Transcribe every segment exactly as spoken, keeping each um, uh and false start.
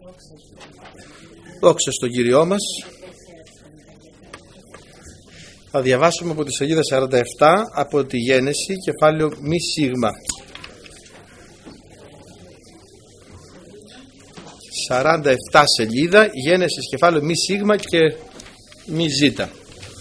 Δόξα στον Κύριό μας. Θα διαβάσουμε από τη σελίδα σαράντα επτά από τη Γένεση, κεφάλαιο μη σίγμα. σαράντα επτά σελίδα, Γένεσης κεφάλαιο μη σίγμα και μη ζήτα.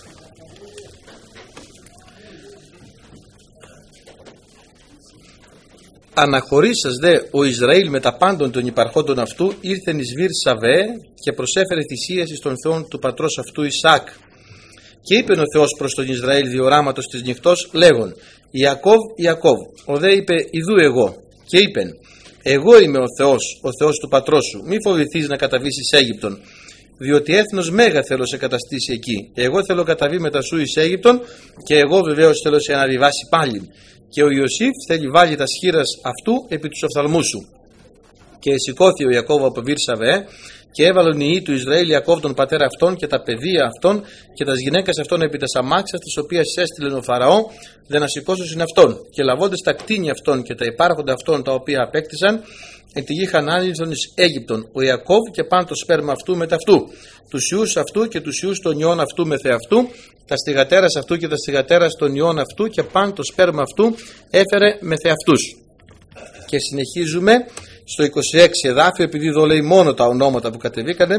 Αναχωρήσας δε ο Ισραήλ με τα πάντων των υπαρχόντων αυτού, ήρθεν εις Βήρ Σαβέ και προσέφερε θυσίες εις των θεών του πατρός αυτού Ισαάκ. Και είπεν ο Θεός προς τον Ισραήλ διοράματος της νυχτός λέγον: Ιακώβ, Ιακώβ. Ο δε είπε: Ιδού εγώ. Και είπεν: Εγώ είμαι ο Θεός, ο Θεός του πατρός σου. Μη φοβηθείς να καταβείς εις Αίγυπτον, διότι έθνος μέγα θέλω σε καταστήσει εκεί. Εγώ θέλω καταβεί μετά σου εις Αίγυπτον, και εγώ βεβαίως θέλω σε αναβιβάσει πάλι. Και ο Ιωσήφ θέλει βάλει τα σχήρας αυτού επί τους οφθαλμούς σου. Και σηκώθη ο Ιακώβ από Βήρ Σαβέ, και έβαλον οι υιοί του Ισραήλ Ιακώβ τον πατέρα αυτών και τα παιδεία αυτών και τα γυναίκας αυτών επί τας αμάξας τις οποίες έστειλεν ο Φαραώ, δεν ασηκώσουσιν αυτών. Και λαβώντες τα κτήνια αυτών και τα υπάρχοντα αυτών τα οποία απέκτησαν, εν τη γη Χαναάν ήλθον εις Αίγυπτον, ο Ιακώβ και παν το σπέρμα αυτού μετ' αυτού, τους ιούς αυτού και τους ιούς των ιών αυτού μεθ' αυτού, τα στιγατέρας αυτού και τα στιγατέρας των ιών αυτού και παν το σπέρμα αυτού έφερε μεθ' αυτούς. Και συνεχίζουμε στο είκοσι έξι εδάφιο, επειδή εδώ λέει μόνο τα ονόματα που κατεβήκανε.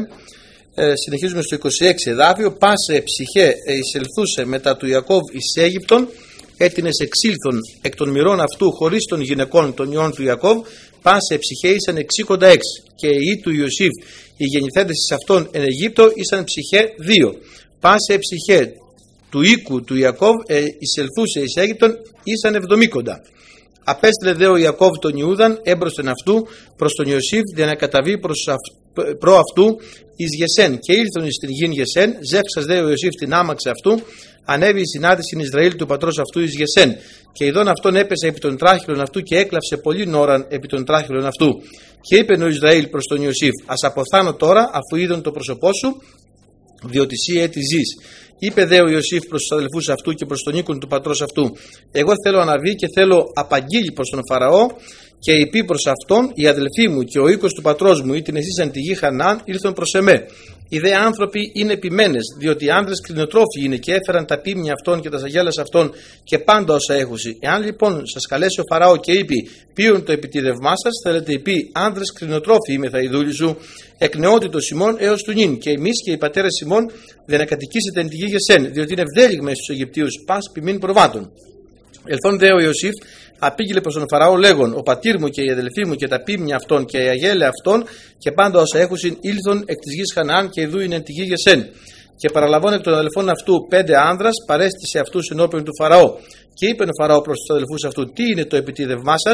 Ε, συνεχίζουμε στο είκοσι έξι εδάφιο. Πάσε ψυχέ εισελθούσε μετά του Ιακώβ εις Αίγυπτον, έτεινες εξήλθον εκ των μηρών αυτού χωρίς των γυναικών των ιών του Ιακώβ, πάσε ψυχέ ήσαν εξήκοντα έξι. Και οι υιοί του Ιωσήφ, οι γεννηθέντες εις αυτών εν Αιγύπτο, ήσαν ψυχέ δύο. Πάσε ψυχέ του οίκου του Ιακώβ ε, εισελθούσε εις Αίγυπτον, ήσαν εβδομήκοντα. Απέστειλε δε ο Ιακώβ τον Ιούδαν έμπροσθεν αυτού προς τον Ιωσήφ, για να καταβεί προς αυ... προ αυτού εις Γεσέν. Και ήλθον εις την γην Γεσέν, ζεύξας δε ο Ιωσήφ την άμαξε αυτού, ανέβη η συνάντηση Ισραήλ του πατρός αυτού εις Γεσέν. Και ειδών αυτόν έπεσε επί των τράχυλων αυτού και έκλαψε πολύ ώραν επί των τράχυλων αυτού. Και είπε ο Ισραήλ προς τον Ιωσήφ: Ας αποθάνω τώρα, αφού είδον το πρόσωπό σου, διότι σύ έτι ζεις. Είπε δε ο Ιωσήφ προς τους αδελφούς αυτού και προς τον οίκον του πατρός αυτού: Εγώ θέλω αναβεί και θέλω απαγγείλει προς τον Φαραώ, και είπε προς αυτόν: Οι αδελφοί μου και ο οίκος του πατρός μου, ή την εσείς εν τη γη Χαναάν, ήλθον προς εμέ. Οι δε άνθρωποι είναι επιμένες, διότι οι άνδρες κτηνοτρόφοι είναι και έφεραν τα πίμνια αυτών και τα σαγέλας αυτών και πάντα όσα έχουσι. Εάν λοιπόν σας καλέσει ο Φαραώ και είπε: Ποιον το επιτίδευμά σας, θέλετε πει: Άνδρες κτηνοτρόφοι είμαι θα οι δούλοι σου, εκ νεότητος ημών έως του νυν, και εμείς και οι πατέρες ημών δεν ακατοικήσετε εν τη γη Γεσέν, διότι είναι ευδέλιγμα στους Αιγυπτίους πας ποιμήν προβάτων. Ελθόν δε ο Ιωσήφ απήγγειλε προς τον Φαραώ λέγον: Ο πατήρ μου και οι αδελφοί μου και τα πίμνια αυτών και οι αγέλε αυτών και πάντα όσα έχουσιν ήλθον εκ της γης Χαναάν και ειδού είναι εν τη γη Γεσέν. Και παραλαβών εκ των αδελφών αυτού πέντε άνδρας, παρέστησε αυτούς ενώπιον του Φαραώ. Και είπε ο Φαραώ προς τους αδελφούς αυτού: Τι είναι το επιτίδευμά σας?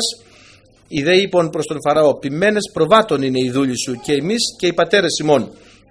Οι δε είπαν προς τον Φαραώ: Ποιμένες προβάτων είναι οι δούλοι σου, και εμείς και οι πατέρες ημών.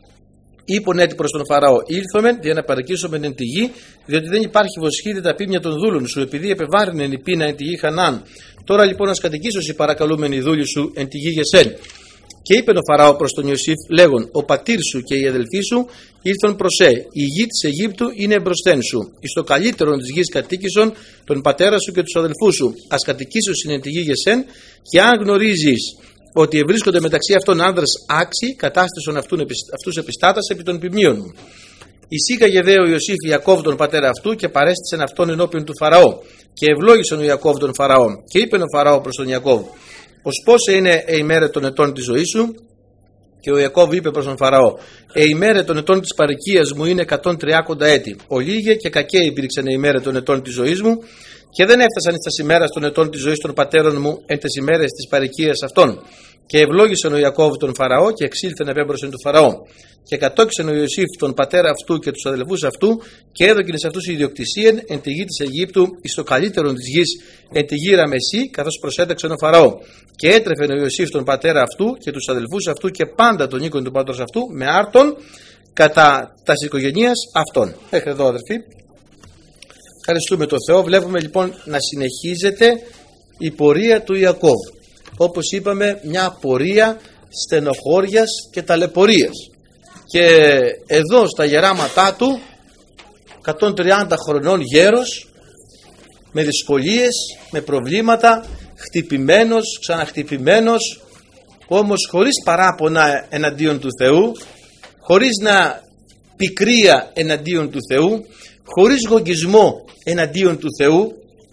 Είπον έτσι προς τον Φαραώ: Ήλθομεν για να παρακίσομεν εν τη γη, διότι δεν υπάρχει βοσχίδι τα πίμνια των δούλων σου, επειδή επεβάρυνεν η πείνα εν τη γη Χαναάν. Τώρα λοιπόν ας κατοικήσωσι παρακαλούμενοι οι δούλοι σου εν τη γη Γεσέν. Και είπε ο Φαραώ προς τον Ιωσήφ λέγον: Ο πατήρ σου και οι αδελφοί σου ήλθον προς σε. Η γη της Αιγύπτου είναι εμπροσθέν σου. Εις το καλύτερον της γης κατοίκησον τον πατέρα σου και τους αδελφούς σου. Ας κατοικήσωσιν εν τη γη Γεσέν, και αν γνωρίζεις ότι ευρίσκονται μεταξύ αυτών άνδρας άξιοι, κατάστησον αυτούς επιστάτας επί των ποιμνίων μου. Εισήγαγε δε ο Ιωσήφ Ιακώβ τον πατέρα αυτού και παρέστησεν αυτόν ενώπιον του Φαραώ. Και ευλόγησαν ο Ιακώβ τον Φαραώ. Και είπε ο Φαραώ προς τον Ιακώβ: Ως πόσα είναι η ημέρα των ετών της ζωής σου? Και ο Ιακώβ είπε προς τον Φαραώ: Η ημέρα των ετών της παροικίας μου είναι εκατόν τριάκοντα έτη. Ολίγε και κακέ υπήρξαν η ημέρα των ετών της ζωής μου, και δεν έφτασαν εις ημέρας των ετών της ζωής των πατέρων μου εν τες ημέρες της παροικίας αυτών. Και ευλόγησαν ο Ιακώβ τον Φαραώ και εξήλθεν επέμπροσθεν του Φαραώ. Και κατόκισαν ο Ιωσήφ τον πατέρα αυτού και τους αδελφούς αυτού, και έδωκεν σε αυτούς ιδιοκτησίαν εν τη γη της Αιγύπτου, εις το καλύτερον της γης εν τη γη Ραμεσή, καθώς προσέταξαν ο Φαραώ. Και έτρεφεν ο Ιωσήφ τον πατέρα αυτού και τους αδελφούς αυτού και πάντα τον οίκον του πατρός αυτού με άρτον κατά τας οικογενείας αυτών. Μέχρι εδώ, αδελφοί. Ευχαριστούμε τον Θεό. Βλέπουμε λοιπόν να συνεχίζεται η πορεία του Ιακώβ. Όπως είπαμε, μια πορεία στενοχώριας και ταλαιπωρίας. Και εδώ στα γεράματά του, εκατόν τριάντα χρονών γέρος, με δυσκολίες, με προβλήματα, χτυπημένος, ξαναχτυπημένος, όμως χωρίς παράπονα εναντίον του Θεού, χωρίς να πικρία εναντίον του Θεού, χωρίς γογγισμό εναντίον του Θεού.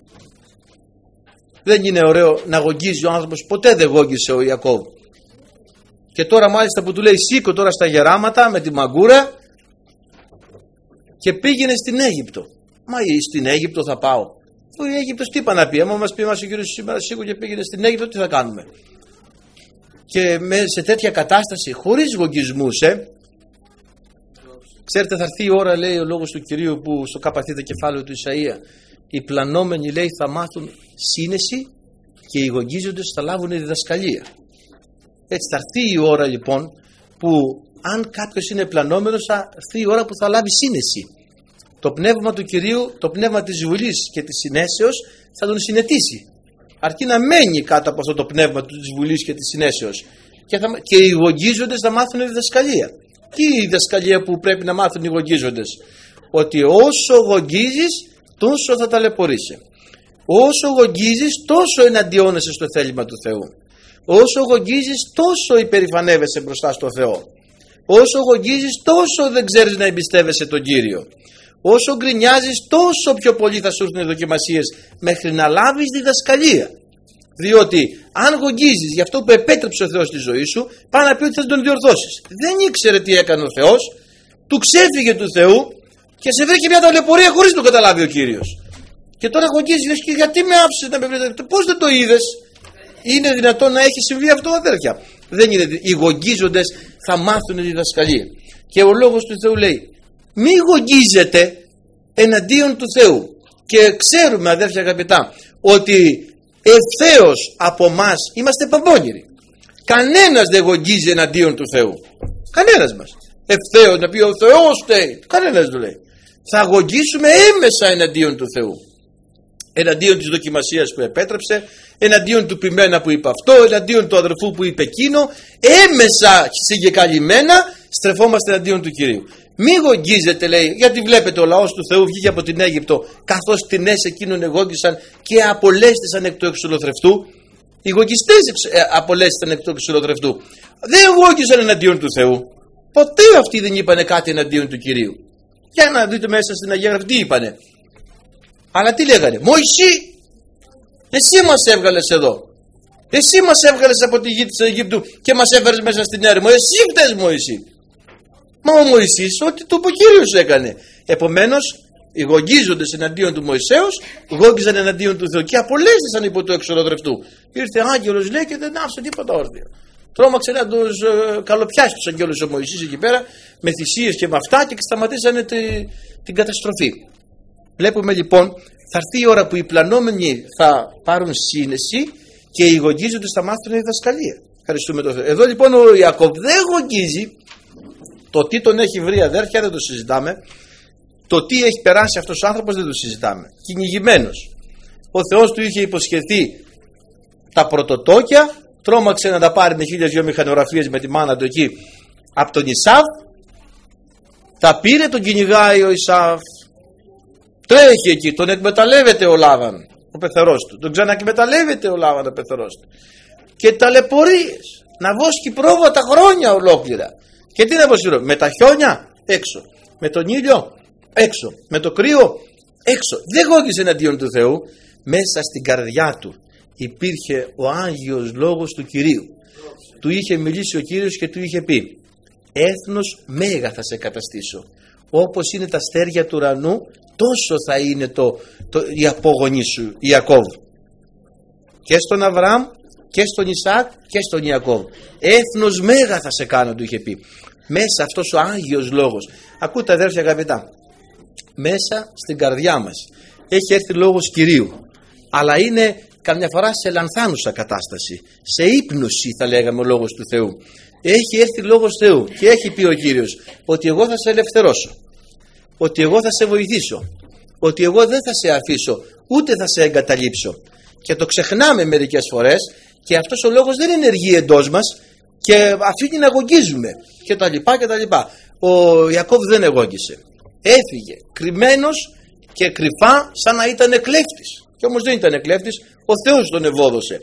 Δεν είναι ωραίο να γογγίζει ο άνθρωπος, ποτέ δεν γόγγισε ο Ιακώβ. Και τώρα μάλιστα που του λέει σήκω τώρα στα γεράματα με τη μαγκούρα και πήγαινε στην Αίγυπτο. Μα στην Αίγυπτο θα πάω. Ο Αίγυπτος τι είπα να πει, άμα μας πει μας ο Κύριος σήμερα σήκω και πήγαινε στην Αίγυπτο, τι θα κάνουμε? Και σε τέτοια κατάσταση, χωρίς γογγισμούς, ε, ξέρετε, θα έρθει η ώρα, λέει ο λόγος του Κυρίου, που στο καπαθήτα κεφάλαιο του Ισαΐα, οι πλανόμενοι, λέει, θα μάθουν σύνεση και οι γογγίζοντες θα λάβουν διδασκαλία. Έτσι θα έρθει η ώρα λοιπόν που αν κάποιος είναι πλανόμενος, θα έρθει η ώρα που θα λάβει σύνεση. Το πνεύμα του Κυρίου, το πνεύμα της βουλής και της συνέσεως θα τον συνετίσει. Αρκεί να μένει κάτω από αυτό το πνεύμα της βουλής και της συνέσεως. Και, θα, και οι γογγίζοντες θα μάθουν διδασκαλία. Τι η διδασκαλία που πρέπει να μάθουν οι γογγίζοντες? Ότι όσο γογγίζεις τόσο θα ταλαιπωρείσαι. Όσο γογγίζεις τόσο εναντιώνεσαι στο θέλημα του Θεού. Όσο γογγίζεις τόσο υπερηφανεύεσαι μπροστά στο Θεό. Όσο γογγίζεις τόσο δεν ξέρεις να εμπιστεύεσαι τον Κύριο. Όσο γκρινιάζεις τόσο πιο πολύ θα σου έρθουν οι δοκιμασίες μέχρι να λάβεις διδασκαλία. Διότι αν γογγίζεις για αυτό που επέτρεψε ο Θεός στη ζωή σου, πάει να πει ότι θα τον διορθώσεις. Δεν ήξερε τι έκανε ο Θεός, του ξέφυγε του Θεού και σε βρήκε μια ταλαιπωρία χωρίς να το καταλάβει ο Κύριος. Και τώρα γογγίζεις, λες, και γιατί με άφησες να με βρείτε? Πώς δεν το είδες? Είναι δυνατόν να έχει συμβεί αυτό, αδέρφια? Δεν είναι. Οι γογγίζοντες θα μάθουν διδασκαλία. Και ο λόγος του Θεού λέει, μη γογγίζετε εναντίον του Θεού. Και ξέρουμε, αδέρφια αγαπητά, ότι ευθέως από μας είμαστε παμπώνηροι. Κανένας δεν γογγίζει εναντίον του Θεού. Κανένας μας. Ευθέως να πει ο Θεός φταίει. Κανένας δεν λέει. Θα γογγίσουμε έμεσα εναντίον του Θεού. Εναντίον της δοκιμασίας που επέτρεψε, εναντίον του ποιμένα που είπε αυτό, εναντίον του αδερφού που είπε εκείνο, έμεσα συγκεκαλυμμένα στρεφόμαστε εναντίον του Κυρίου. Μη γογγίζετε, λέει, γιατί βλέπετε ο λαός του Θεού βγήκε από την Αίγυπτο, καθώς τινές εκείνων εγώγγισαν και απολέστησαν εκ του εξολοθρευτού. Οι γογγιστές απολέστησαν εκ του εξολοθρευτού. Δεν γόγγισαν εναντίον του Θεού. Ποτέ αυτοί δεν είπανε κάτι εναντίον του Κυρίου. Για να δείτε μέσα στην Αγία Γραφή τι είπανε. Αλλά τι λέγανε? Μωυσή, εσύ μας έβγαλες εδώ. Εσύ μας έβγαλες από τη γη της Αιγύπτου και μας έφερες μέσα στην έρημο. Εσύ φταίς, Μωυσή. Μα ο Μωυσής ό,τι του είπε ο Κύριος έκανε. Επομένως οι γογγίζοντες εναντίον του Μωυσέως γόγγιζαν εναντίον του Θεού και απολέστησαν υπό του εξολοθρευτού. Ήρθε άγγελος, λέει, και δεν άφησε τίποτα όρθια. Τρόμαξε να τους ε, καλοπιάσει τους αγγέλους ο Μωυσής εκεί πέρα με θυσίες και με αυτά και σταματήσανε τη, την καταστροφή. Βλέπουμε λοιπόν, θα έρθει η ώρα που οι πλανόμενοι θα πάρουν σύνεση και οι γογγίζοντες θα μάθουν διδασκαλία. Ευχαριστούμε τον Θεό. Εδώ λοιπόν ο Ιακώβ δεν γογγίζει. Το τι τον έχει βρει, αδέρφια, δεν το συζητάμε. Το τι έχει περάσει αυτός ο άνθρωπος δεν το συζητάμε. Κυνηγημένος. Ο Θεός του είχε υποσχεθεί τα πρωτοτόκια, τρόμαξε να τα πάρει με χίλιες δυο μηχανογραφίες με τη μάνα του εκεί από τον Ισαύ. Τα πήρε, τον κυνηγάει ο Ισαύ. Τρέχει εκεί, τον εκμεταλλεύεται ο Λάβαν, ο πεθερός του. Τον ξανακμεταλλεύεται ο Λάβαν, ο πεθερός του. Και ταλαιπωρίες. Να βόσκει πρόβατα χρόνια ολόκληρα. Και τι να βοσκεί? Με τα χιόνια έξω. Με τον ήλιο έξω. Με το κρύο έξω. Δεν γόγγισε εναντίον του Θεού. Μέσα στην καρδιά του υπήρχε ο Άγιος Λόγος του Κυρίου. Του είχε μιλήσει ο Κύριος και του είχε πει: έθνος μέγα θα σε καταστήσω. Όπως είναι τα αστέρια του ουρανού, τόσο θα είναι το, το, η απόγονή σου Ιακώβ. Και στον Αβραάμ και στον Ισαάκ και στον Ιακώβ. Έθνος μέγα θα σε κάνω, του είχε πει. Μέσα αυτός ο Άγιος Λόγος. Ακούτε, αδέρφια αγαπητά, μέσα στην καρδιά μας έχει έρθει λόγος Κυρίου, αλλά είναι καμιά φορά σε λανθάνουσα κατάσταση, σε ύπνωση θα λέγαμε ο λόγος του Θεού. Έχει έρθει λόγος Θεού και έχει πει ο Κύριος ότι εγώ θα σε ελευθερώσω, ότι εγώ θα σε βοηθήσω, ότι εγώ δεν θα σε αφήσω ούτε θα σε εγκαταλείψω. Και το ξεχνάμε μερικές φορές και αυτός ο λόγος δεν ενεργεί εντός μας και αφήνει να γογγίζουμε και τα λοιπά και τα λοιπά. Ο Ιακώβ δεν εγώγγισε, έφυγε κρυμμένος και κρυφά σαν να ήταν κλέφτης. Και όμως δεν ήταν κλέφτης, ο Θεός τον ευόδωσε.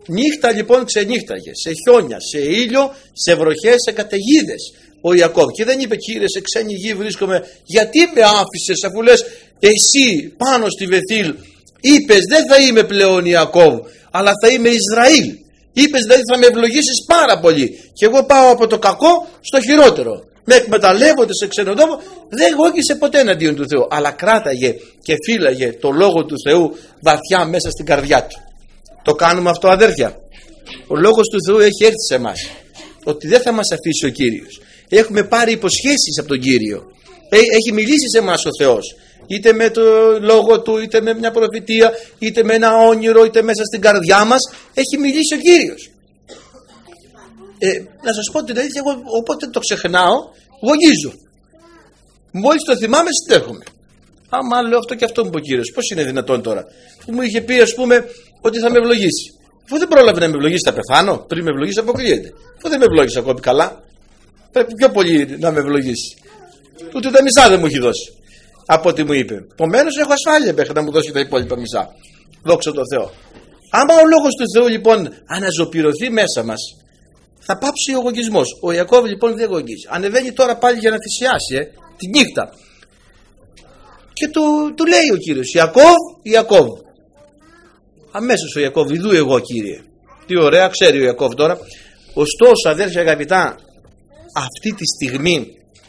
Νύχτα λοιπόν ξενύχταγε, σε χιόνια, σε ήλιο, σε βροχές, σε καταιγίδες ο Ιακώβ. Και δεν είπε, Κύριε, σε ξένη γη βρίσκομαι, γιατί με άφησες, αφού λες εσύ πάνω στη Βεθήλ είπες δεν θα είμαι πλέον Ιακώβ, αλλά θα είμαι Ισραήλ. Είπες δηλαδή θα με ευλογήσεις πάρα πολύ, και εγώ πάω από το κακό στο χειρότερο. Με εκμεταλλεύονται σε ξενοδόχο. Δεν γόγγισε ποτέ εναντίον του Θεού, αλλά κράταγε και φύλαγε το λόγο του Θεού βαθιά μέσα στην καρδιά του. Το κάνουμε αυτό, αδέρφια? Ο λόγος του Θεού έχει έρθει σε εμάς, ότι δεν θα μας αφήσει ο Κύριος. Έχουμε πάρει υποσχέσεις από τον Κύριο. Έχει μιλήσει σε εμάς ο Θεός, είτε με το λόγο του, είτε με μια προφητεία, είτε με ένα όνειρο, είτε μέσα στην καρδιά μας. Έχει μιλήσει ο Κύριος. Ε, να σας πω την αλήθεια, εγώ οπότε το ξεχνάω, γογγίζω. Μόλις το θυμάμαι, στέχομαι. Άμα λέω αυτό και αυτό μου είπε ο Κύριος, πώς είναι δυνατόν τώρα? Που μου είχε πει, ας πούμε, ότι θα με ευλογήσει. Αφού δεν πρόλαβε να με ευλογήσει, θα πεθάνω. Πριν με ευλογήσει, αποκλείεται. Αφού δεν με ευλογήσει ακόμη καλά, πρέπει πιο πολύ να με ευλογήσει. Ούτε τα μισά δεν μου έχει δώσει από ό,τι μου είπε. Επομένως έχω ασφάλεια μέχρι να μου δώσει τα υπόλοιπα μισά. Δόξα τω Θεώ. Άμα ο λόγος του Θεού λοιπόν αναζωπηρωθεί μέσα μας, θα πάψει ο γογγισμός. Ο Ιακώβ λοιπόν δεν γογγίζει. Ανεβαίνει τώρα πάλι για να θυσιάσει ε, τη νύχτα. Και του, του λέει ο Κύριος, Ιακώβ, Ιακώβ. Αμέσως ο Ιακώβ, ιδού εγώ, Κύριε. Τι ωραία, ξέρει ο Ιακώβ τώρα. Ωστόσο, αδέρφια αγαπητά, αυτή τη στιγμή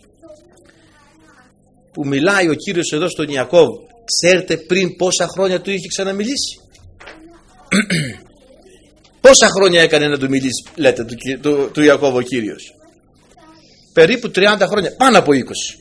που μιλάει ο Κύριος εδώ στον Ιακώβ, ξέρετε πριν πόσα χρόνια του είχε ξαναμιλήσει? Πόσα χρόνια έκανε να του μιλήσει, λέτε, του, του, του Ιακώβ ο Κύριος? Περίπου τριάντα χρόνια, πάνω από είκοσι.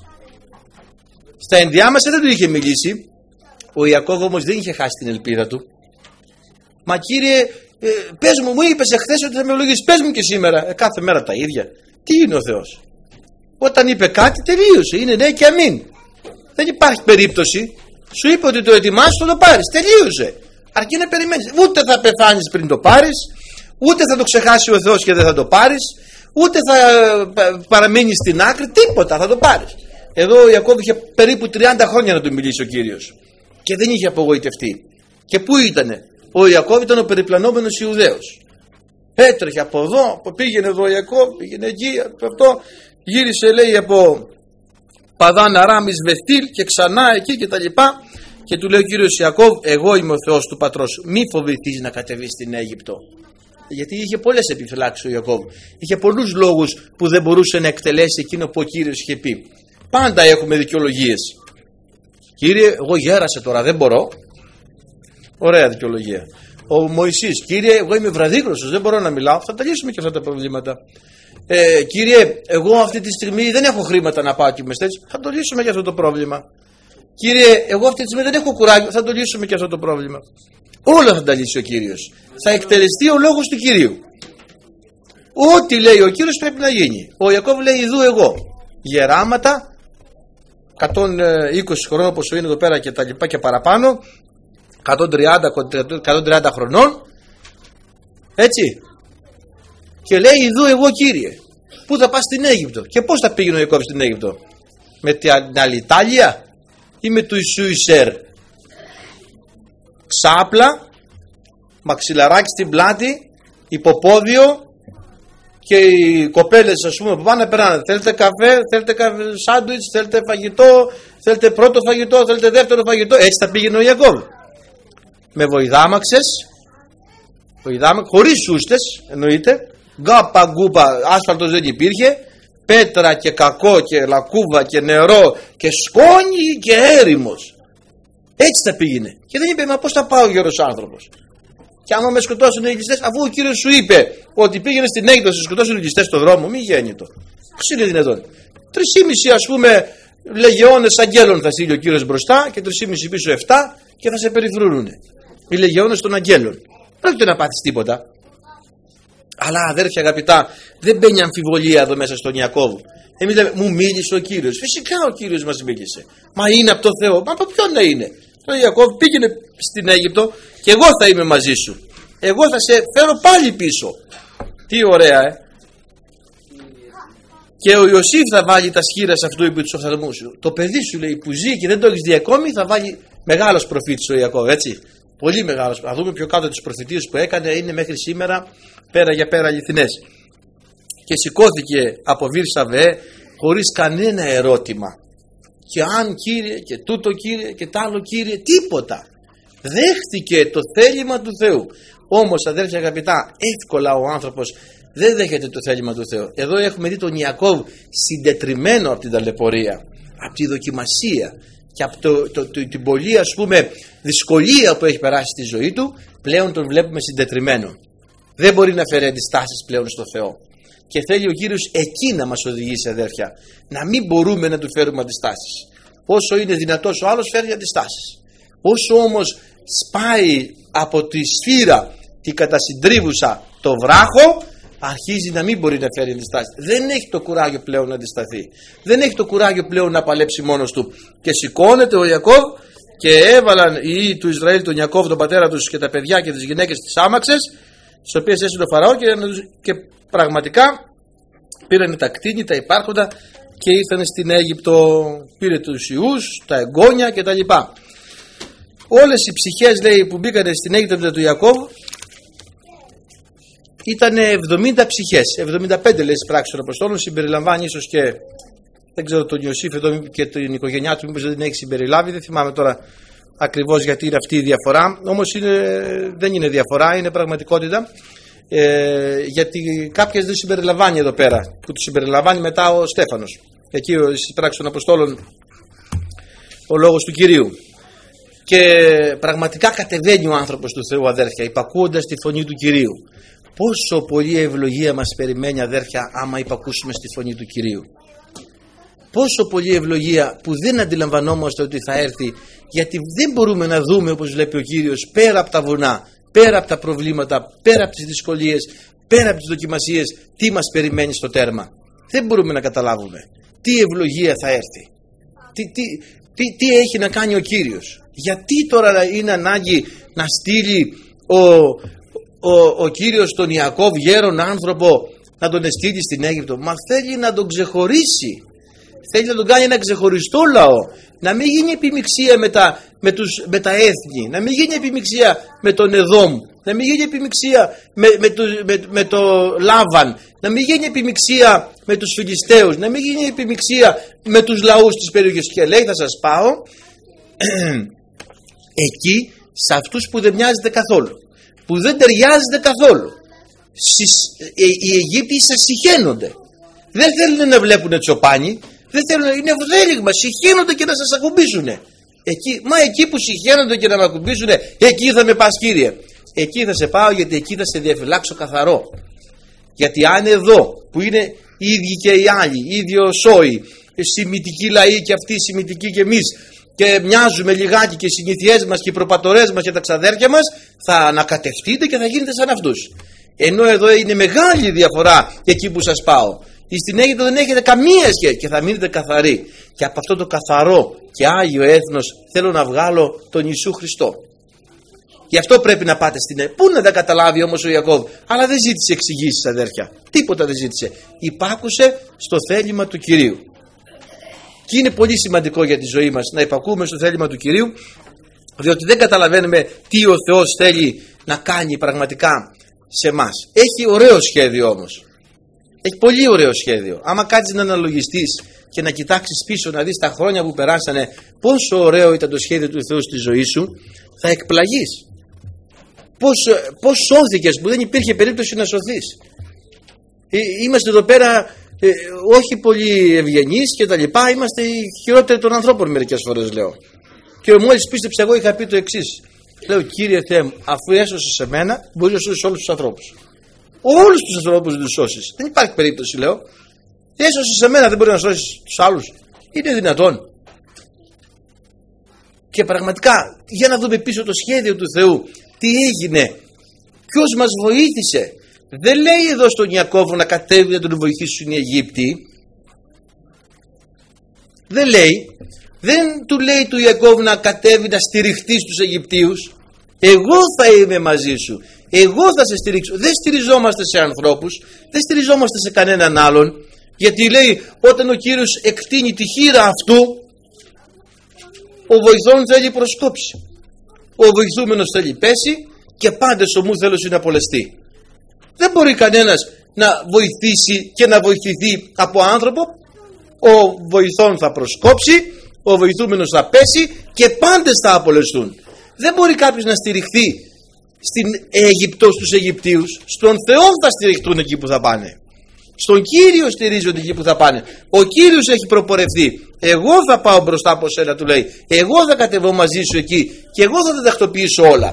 Στα ενδιάμεσα δεν του είχε μιλήσει. Ο Ιακώβ όμως δεν είχε χάσει την ελπίδα του. Μα Κύριε, ε, πες μου, μου είπες εχθές ότι θα με ευλογήσεις, πες μου και σήμερα. Ε, κάθε μέρα τα ίδια. Τι είναι ο Θεός? Όταν είπε κάτι, τελείωσε. Είναι ναι και αμήν. Δεν υπάρχει περίπτωση. Σου είπε ότι το ετοιμάσεις, θα το πάρεις. Τελείωσε. Αρκεί να περιμένεις. Ούτε θα πεθάνεις πριν το πάρεις, ούτε θα το ξεχάσει ο Θεός και δεν θα το πάρεις, ούτε θα παραμείνεις στην άκρη. Τίποτα, θα το πάρεις. Εδώ ο Ιακώβ είχε περίπου τριάντα χρόνια να του μιλήσει ο Κύριος και δεν είχε απογοητευτεί. Και πού ήτανε? Ο Ιακώβ ήταν ο περιπλανόμενος Ιουδαίος. Έτρεχε από εδώ, πήγαινε εδώ ο Ιακώβ, πήγαινε εκεί, αυτό. Γύρισε, λέει, από Παδάν Αράμ εις Βεθήλ και ξανά εκεί και τα λοιπά. Και του λέει ο Κύριος, Ιακώβ, εγώ είμαι ο Θεός του πατρός σου. Μη φοβηθείς να κατεβείς στην Αίγυπτο. Γιατί είχε πολλές επιφυλάξεις ο Ιακώβ. Είχε πολλούς λόγους που δεν μπορούσε να εκτελέσει εκείνο που ο Κύριος είχε πει. Πάντα έχουμε δικαιολογίες. Κύριε, εγώ γέρασα τώρα, δεν μπορώ. Ωραία δικαιολογία. Ο Μωυσής, Κύριε, εγώ είμαι βραδύγροσος, δεν μπορώ να μιλάω. Θα τα λύσουμε και αυτά τα προβλήματα. Ε, κύριε, εγώ αυτή τη στιγμή δεν έχω χρήματα να πάω και με στέτσι. Θα το λύσουμε και αυτό το πρόβλημα. Κύριε, εγώ αυτή τη στιγμή δεν έχω κουράγιο. Θα το λύσουμε και αυτό το πρόβλημα. Όλα θα τα λύσει ο Κύριος. Θα εκτελεστεί ο λόγος του Κυρίου. Ό,τι λέει ο Κύριος πρέπει να γίνει. Ο Ιακώβ λέει, ιδού εγώ. Γεράματα, εκατόν είκοσι χρόνων όπως είναι εδώ πέρα και τα λοιπά και παραπάνω, εκατόν τριάντα χρονών, έτσι. Και λέει, ιδού εγώ, Κύριε. Πού θα πας? Στην Αίγυπτο. Και πώς θα πήγαινε ο Ιακώβ στην Αίγυπτο? Με την Αλιτάλια ή με του Ισουισέρ? Ξάπλα, μαξιλαράκι στην πλάτη, υποπόδιο, και οι κοπέλες, ας πούμε, που πάνε να περνάνε. Θέλετε καφέ, θέλετε καφέ, σάντουιτς, θέλετε φαγητό, θέλετε πρώτο φαγητό, θέλετε δεύτερο φαγητό. Έτσι θα πήγαινε ο Ιακώβ. Με βοηδάμαξες, βοηδάμαξες, χωρίς σούστες εννοείται. Γκάπα γκούπα, άσφαλτος δεν υπήρχε. Πέτρα και κακό και λακκούβα και νερό και σκόνη και έρημος. Έτσι θα πήγαινε. Και δεν είπε, μα πώς θα πάω ο γέρος άνθρωπος? Και άμα με σκοτώσουν οι ληστές, αφού ο Κύριος σου είπε ότι πήγαινε στην Αίγυπτο, σε σκοτώσουν οι ληστές στον δρόμο, μη γέννητο. Πώς είναι δυνατόν? Τρισήμιση, ας πούμε, λεγεώνες αγγέλων θα στείλει ο Κύριος μπροστά και τρισήμιση πίσω εφτά και θα σε περιφρούρουνε. Οι λεγεώνες των αγγέλων. Πρόκειται να πάθεις τίποτα. Αλλά αδέρφια αγαπητά, δεν μπαίνει αμφιβολία εδώ μέσα στον Ιακώβ. Εμείς λέμε, μου μίλησε ο Κύριος. Φυσικά ο Κύριος μας μίλησε. Μα είναι από το Θεό. Μα από ποιον να είναι? Ο Ιακώβ πήγαινε στην Αίγυπτο και εγώ θα είμαι μαζί σου. Εγώ θα σε φέρω πάλι πίσω. Τι ωραία, ε! Και ο Ιωσήφ θα βάλει τα σχήρα σε αυτού επί τους οφθαλμούς σου. Το παιδί σου, λέει, που ζει και δεν το έχεις δει ακόμη, θα βάλει μεγάλος προφήτης ο Ιακώβ, έτσι. Πολύ μεγάλος. Να δούμε πιο κάτω τις προφητείες που έκανε, είναι μέχρι σήμερα πέρα για πέρα αληθινές. Και σηκώθηκε από Βήρσαβε χωρίς κανένα ερώτημα. Και αν Κύριε, και τούτο Κύριε, και τ' άλλο Κύριε, τίποτα. Δέχτηκε το θέλημα του Θεού. Όμως, αδέρφια αγαπητά, εύκολα ο άνθρωπος δεν δέχεται το θέλημα του Θεού. Εδώ έχουμε δει τον Ιακώβ συντετριμμένο από την ταλαιπωρία, από τη δοκιμασία και από το, το, το, την πολλή, ας πούμε, δυσκολία που έχει περάσει στη ζωή του. Πλέον τον βλέπουμε συντετριμμένο. Δεν μπορεί να φέρει αντιστάσεις πλέον στο Θεό. Και θέλει ο Κύριος εκεί να μας οδηγήσει, αδέρφια, να μην μπορούμε να του φέρουμε αντιστάσεις. Όσο είναι δυνατός ο άλλος φέρει αντιστάσεις. Όσο όμως σπάει από τη σφύρα τη κατασυντρίβουσα το βράχο, αρχίζει να μην μπορεί να φέρει αντιστάσεις. Δεν έχει το κουράγιο πλέον να αντισταθεί. Δεν έχει το κουράγιο πλέον να παλέψει μόνος του. Και σηκώνεται ο Ιακώβ και έβαλαν οι ιοί του Ισραήλ τον Ιακώβ, τον πατέρα τους, και τα παιδιά και τις γυναίκες τις άμαξες, στις οποίες έσυνε ο Φαραώ, και, και πραγματικά πήραν τα κτίνη, τα υπάρχοντα και ήρθαν στην Αίγυπτο. Πήρε τους ιούς, τα εγγόνια κτλ. Όλες οι ψυχές, λέει, που μπήκαν στην Αίγυπτο με τον Ιακώβ ήταν εβδομήντα ψυχές, εβδομήντα πέντε λέει στις πράξεις των Αποστόλων, συμπεριλαμβάνει ίσως και, δεν ξέρω, τον Ιωσήφ εδώ και την οικογένειά του, μήπως δεν την έχει συμπεριλάβει, δεν θυμάμαι τώρα ακριβώς γιατί είναι αυτή η διαφορά. Όμως είναι, δεν είναι διαφορά, είναι πραγματικότητα, ε, γιατί κάποιες δεν συμπεριλαμβάνει εδώ πέρα, που τους συμπεριλαμβάνει μετά ο Στέφανος, εκεί στις πράξεις των Αποστόλων, ο λόγος του Κυρίου. Και πραγματικά κατεβαίνει ο άνθρωπος του Θεού, αδέρφια, υπακούοντας τη φωνή του Κυρίου. Πόσο πολλή ευλογία μας περιμένει, αδέρφια, άμα υπακούσουμε στη φωνή του Κυρίου. Πόσο πολλή ευλογία που δεν αντιλαμβανόμαστε ότι θα έρθει, γιατί δεν μπορούμε να δούμε, όπως βλέπει ο Κύριος, πέρα από τα βουνά, πέρα από τα προβλήματα, πέρα από τις δυσκολίες, πέρα από τις δοκιμασίες, τι μας περιμένει στο τέρμα. Δεν μπορούμε να καταλάβουμε τι ευλογία θα έρθει, τι, τι, τι, τι έχει να κάνει ο Κύριος. Γιατί τώρα είναι ανάγκη να στείλει ο, ο, ο Κύριος τον Ιακώβ, γέρον άνθρωπο, να τον εστείλει στην Αίγυπτο? Μα θέλει να τον ξεχωρίσει. Θέλει να τον κάνει ένα ξεχωριστό λαό. Να μην γίνει επιμιξία με τα, με τους, με τα έθνη. Να μην γίνει επιμιξία με τον Εδόμ. Να μην γίνει επιμιξία με, με, το, με, με το Λάβαν. Να μην γίνει επιμιξία με τους Φιλιστέους. Να μην γίνει επιμιξία με τους λαούς της περιοχής. Και λέει, θα σας πάω εκεί, σε αυτούς που δεν μοιάζετε καθόλου, που δεν ταιριάζετε καθόλου. Στις, ε, οι Αιγύπτιοι σας συχαίνονται. Δεν θέλουν να βλέπουν τσοπάνι, δεν θέλουν, είναι ευδέλιγμα, συχαίνονται και να σας ακουμπήσουν. Εκεί, μα εκεί που συχαίνονται και να με ακουμπήσουν, εκεί θα με πας, Κύριε. Εκεί θα σε πάω, γιατί εκεί θα σε διαφυλάξω καθαρό. Γιατί αν εδώ που είναι οι ίδιοι και οι άλλοι, οι ίδιοι σόοι, σημιτικοί λαοί και αυτοί σημιτικοί και εμείς, και μοιάζουμε λιγάκι και οι συνήθειές μας και οι προπατορές μας και τα ξαδέρφια μας, θα ανακατευτείτε και θα γίνετε σαν αυτούς. Ενώ εδώ είναι μεγάλη διαφορά εκεί που σας πάω. Στην Αίγυπτο δεν έχετε καμία σχέση και θα μείνετε καθαροί. Και από αυτό το καθαρό και άγιο έθνος θέλω να βγάλω τον Ιησού Χριστό. Γι' αυτό πρέπει να πάτε στην Αίγυπτο. Πού να τα καταλάβει όμως ο Ιακώβ? Αλλά δεν ζήτησε εξηγήσεις, αδέρφια. Τίποτα δεν ζήτησε. Υπάκουσε στο θέλημα του Κυρίου. Και είναι πολύ σημαντικό για τη ζωή μας να υπακούμε στο θέλημα του Κυρίου, διότι δεν καταλαβαίνουμε τι ο Θεός θέλει να κάνει πραγματικά σε μας. Έχει ωραίο σχέδιο όμως. Έχει πολύ ωραίο σχέδιο. Άμα κάτσεις να αναλογιστείς και να κοιτάξεις πίσω, να δεις τα χρόνια που περάσανε, πόσο ωραίο ήταν το σχέδιο του Θεού στη ζωή σου, θα εκπλαγείς. Πώς, πώς σώθηκες που δεν υπήρχε περίπτωση να σωθείς. Ε, είμαστε εδώ πέρα ε, όχι πολύ ευγενείς και τα λοιπά, είμαστε οι χειρότεροι των ανθρώπων μερικές φορές, λέω. Και μόλις πίστεψα, εγώ είχα πει το εξής. Λέω, Κύριε Θεέ μου, αφού έσωσες εμένα, μπορείς να σώσεις όλους τους ανθρώπους. Όλους τους ανθρώπους να τους σώσεις. Δεν υπάρχει περίπτωση, λέω. Έσωσες εμένα, δεν μπορεί να σώσεις τους άλλους. Είναι δυνατόν? Και πραγματικά, για να δούμε πίσω το σχέδιο του Θεού, τι έγινε, ποιος μας βοήθησε. Δεν λέει εδώ στον Ιακώβ να κατέβει να τον βοηθήσουν οι Αιγύπτιοι. Δεν λέει. Δεν του λέει του Ιακώβ να κατέβει να στηριχτεί στους Αιγυπτίους. Εγώ θα είμαι μαζί σου. Εγώ θα σε στηρίξω. Δεν στηριζόμαστε σε ανθρώπους. Δεν στηριζόμαστε σε κανέναν άλλον. Γιατί λέει, όταν ο Κύριος εκτείνει τη χείρα αυτού, ο βοηθών θέλει προσκόψη. ο βοηθούμενος θέλει πέσει και πάντες ομού θέλος είναι απολεστεί. Δεν μπορεί κανένας να βοηθήσει και να βοηθηθεί από άνθρωπο. Ο βοηθών θα προσκόψει, ο βοηθούμενος θα πέσει και πάντες θα απολεστούν. Δεν μπορεί κάποιος να στηριχθεί στην Αίγυπτο, στους Αιγυπτίους. Στον Θεό θα στηριχτούν εκεί που θα πάνε. Στον Κύριο στηρίζονται εκεί που θα πάνε. Ο Κύριος έχει προπορευθεί. Εγώ θα πάω μπροστά από σένα, του λέει. Εγώ θα κατεβώ μαζί σου εκεί και εγώ θα τα τακτοποιήσω όλα.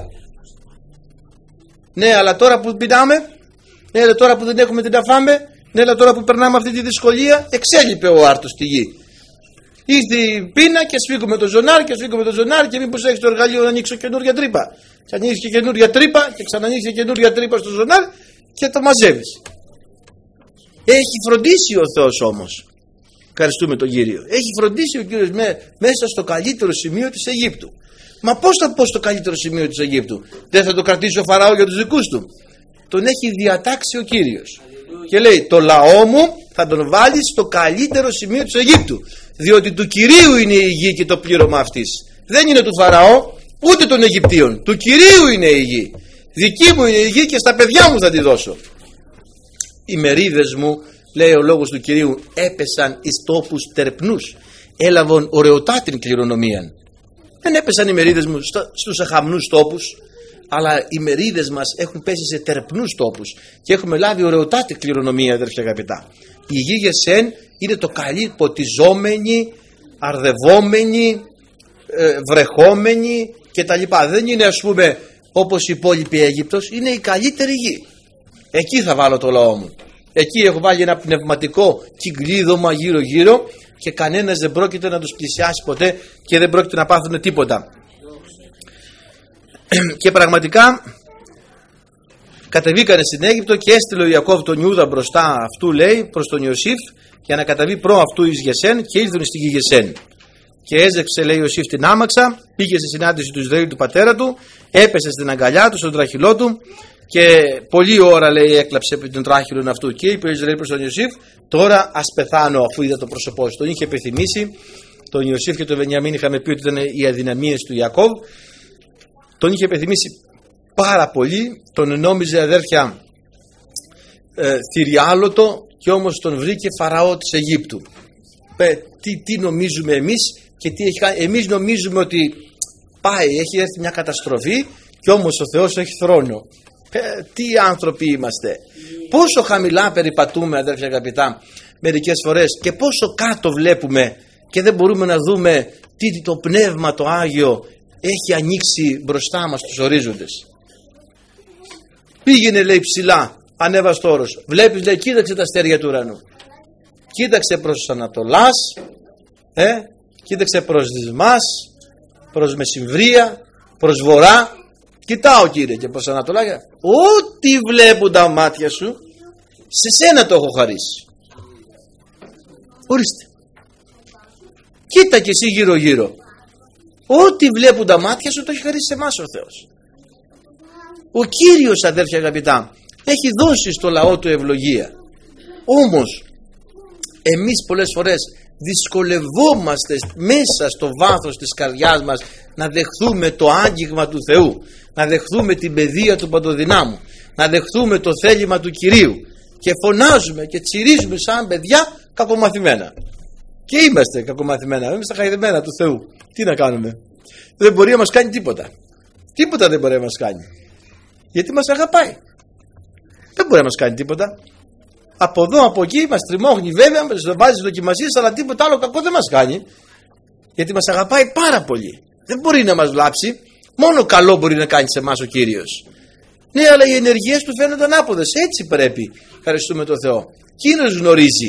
Ναι, αλλά τώρα που πεινάμε, ναι, αλλά τώρα που δεν έχουμε τι να φάμε, ναι, αλλά τώρα που περνάμε αυτή τη δυσκολία, εξέλιπε ο άρτος στη γη. Ήρθε η πείνα και σφίγγουμε το ζωνάρι και σφίγγουμε το ζωνάρι και μήπως έχεις το εργαλείο να ανοίξω καινούρια τρύπα. Και ανοίξεις και καινούρια τρύπα και ξανανοίξεις και καινούρια τρύπα στο ζωνάρι και το μαζεύεις. Έχει φροντίσει ο Θεός όμως. Ευχαριστούμε τον Κύριο. Έχει φροντίσει ο Κύριος με, μέσα στο καλύτερο σημείο της Αιγύπτου. Μα πώς θα πω στο καλύτερο σημείο της Αιγύπτου? Δεν θα το κρατήσει ο Φαραώ για τους δικούς του? Τον έχει διατάξει ο Κύριος. Και λέει, το λαό μου θα τον βάλει στο καλύτερο σημείο της Αιγύπτου. Διότι του Κυρίου είναι η γη και το πλήρωμα αυτής. Δεν είναι του Φαραώ ούτε των Αιγυπτίων. Του Κυρίου είναι η γη. Δική μου είναι η γη και στα παιδιά μου θα τη δώσω. Οι μερίδες μου, λέει ο λόγος του Κυρίου, έπεσαν εις τόπους τερπνούς. Έλαβαν ωραιοτάτην κληρονομία. Δεν έπεσαν οι μερίδες μου στους αχαμνούς τόπους, αλλά οι μερίδες μας έχουν πέσει σε τερπνούς τόπους και έχουμε λάβει ωραιοτάτη κληρονομία, αδέρφια αγαπητά. Η γη Γεσέν είναι το καλή, ποτιζόμενη, αρδευόμενη, ε, βρεχόμενη κτλ. Δεν είναι, ας πούμε, όπως η υπόλοιπη Αίγυπτος, είναι η καλύτερη γη. Εκεί θα βάλω το λαό μου. Εκεί έχω βάλει ένα πνευματικό κυκλίδωμα γύρω γύρω και κανένας δεν πρόκειται να τους πλησιάσει ποτέ και δεν πρόκειται να πάθουν τίποτα. Και πραγματικά κατεβήκανε στην Αίγυπτο και έστειλε ο Ιακώβ τον Ιούδα μπροστά αυτού, λέει, προς τον Ιωσήφ, για να καταβεί προ αυτού εις Γεσέν, και ήλθουν στη γη Γεσέν. Και έζεξε, λέει, ο Ιωσήφ την άμαξα, πήγε στη συνάντηση του Ισραήλ του πατέρα του, έπεσε στην αγκαλιά του, στον τράχυλό του, και πολλή ώρα, λέει, έκλαψε επί τον τράχυλον αυτού. Και είπε ο Ισραήλ προς τον Ιωσήφ, τώρα ας πεθάνω, αφού είδα το πρόσωπό σου. Τον είχε επιθυμήσει. Τον Ιωσήφ και τον Βενιαμίν είχαμε πει ότι ήταν οι αδυναμίες του Ιακώβ. Τον είχε επιθυμήσει πάρα πολύ. Τον νόμιζε, αδέρφια, ε, θηριάλωτο, και όμως τον βρήκε Φαραώ της Αιγύπτου. Ε, τι, τι νομίζουμε εμείς και τι έχει κάνει? Εμείς νομίζουμε ότι πάει, έχει έρθει μια καταστροφή και όμως ο Θεός έχει θρόνο. Ε, τι άνθρωποι είμαστε! Πόσο χαμηλά περιπατούμε, αδέρφια αγαπητά, μερικές φορές, και πόσο κάτω βλέπουμε και δεν μπορούμε να δούμε τι το Πνεύμα το Άγιο έχει ανοίξει μπροστά μας τους ορίζοντες. Πήγαινε, λέει, ψηλά, ανέβα στο όρος. Βλέπεις, λέει, κοίταξε τα αστέρια του ουρανού. Κοίταξε προς Ανατολάς, ε, κοίταξε προς Δυσμάς, προς Μεσημβρία, προς Βορρά. Κοιτάω, κύριε, και προς Ανατολά. Ό,τι βλέπουν τα μάτια σου, σε σένα το έχω χαρίσει. Ορίστε. Κοίτα και εσύ γύρω γύρω. Ό,τι βλέπουν τα μάτια σου το έχει χαρίσει σε εμάς ο Θεός. Ο Κύριος, αδέρφια αγαπητά, έχει δώσει στο λαό του ευλογία. Όμως εμείς πολλές φορές δυσκολευόμαστε μέσα στο βάθος της καρδιάς μας να δεχθούμε το άγγιγμα του Θεού, να δεχθούμε την παιδεία του Παντοδυνάμου, να δεχθούμε το θέλημα του Κυρίου, και φωνάζουμε και τσιρίζουμε σαν παιδιά κακομαθημένα. Και είμαστε κακομαθημένα, είμαστε χαϊδεμένα του Θεού. Τι να κάνουμε? Δεν μπορεί να μας κάνει τίποτα. Τίποτα δεν μπορεί να μας κάνει. Γιατί μας αγαπάει. Δεν μπορεί να μας κάνει τίποτα. Από εδώ, από εκεί μας τριμώχνει, βέβαια, μας βάζει δοκιμασίες, αλλά τίποτα άλλο κακό δεν μας κάνει. Γιατί μας αγαπάει πάρα πολύ. Δεν μπορεί να μας βλάψει. Μόνο καλό μπορεί να κάνει σε εμάς ο Κύριος. Ναι, αλλά οι ενεργείες του φαίνονται ανάποδες. Έτσι πρέπει. Ευχαριστούμε τον Θεό. Εκείνος γνωρίζει.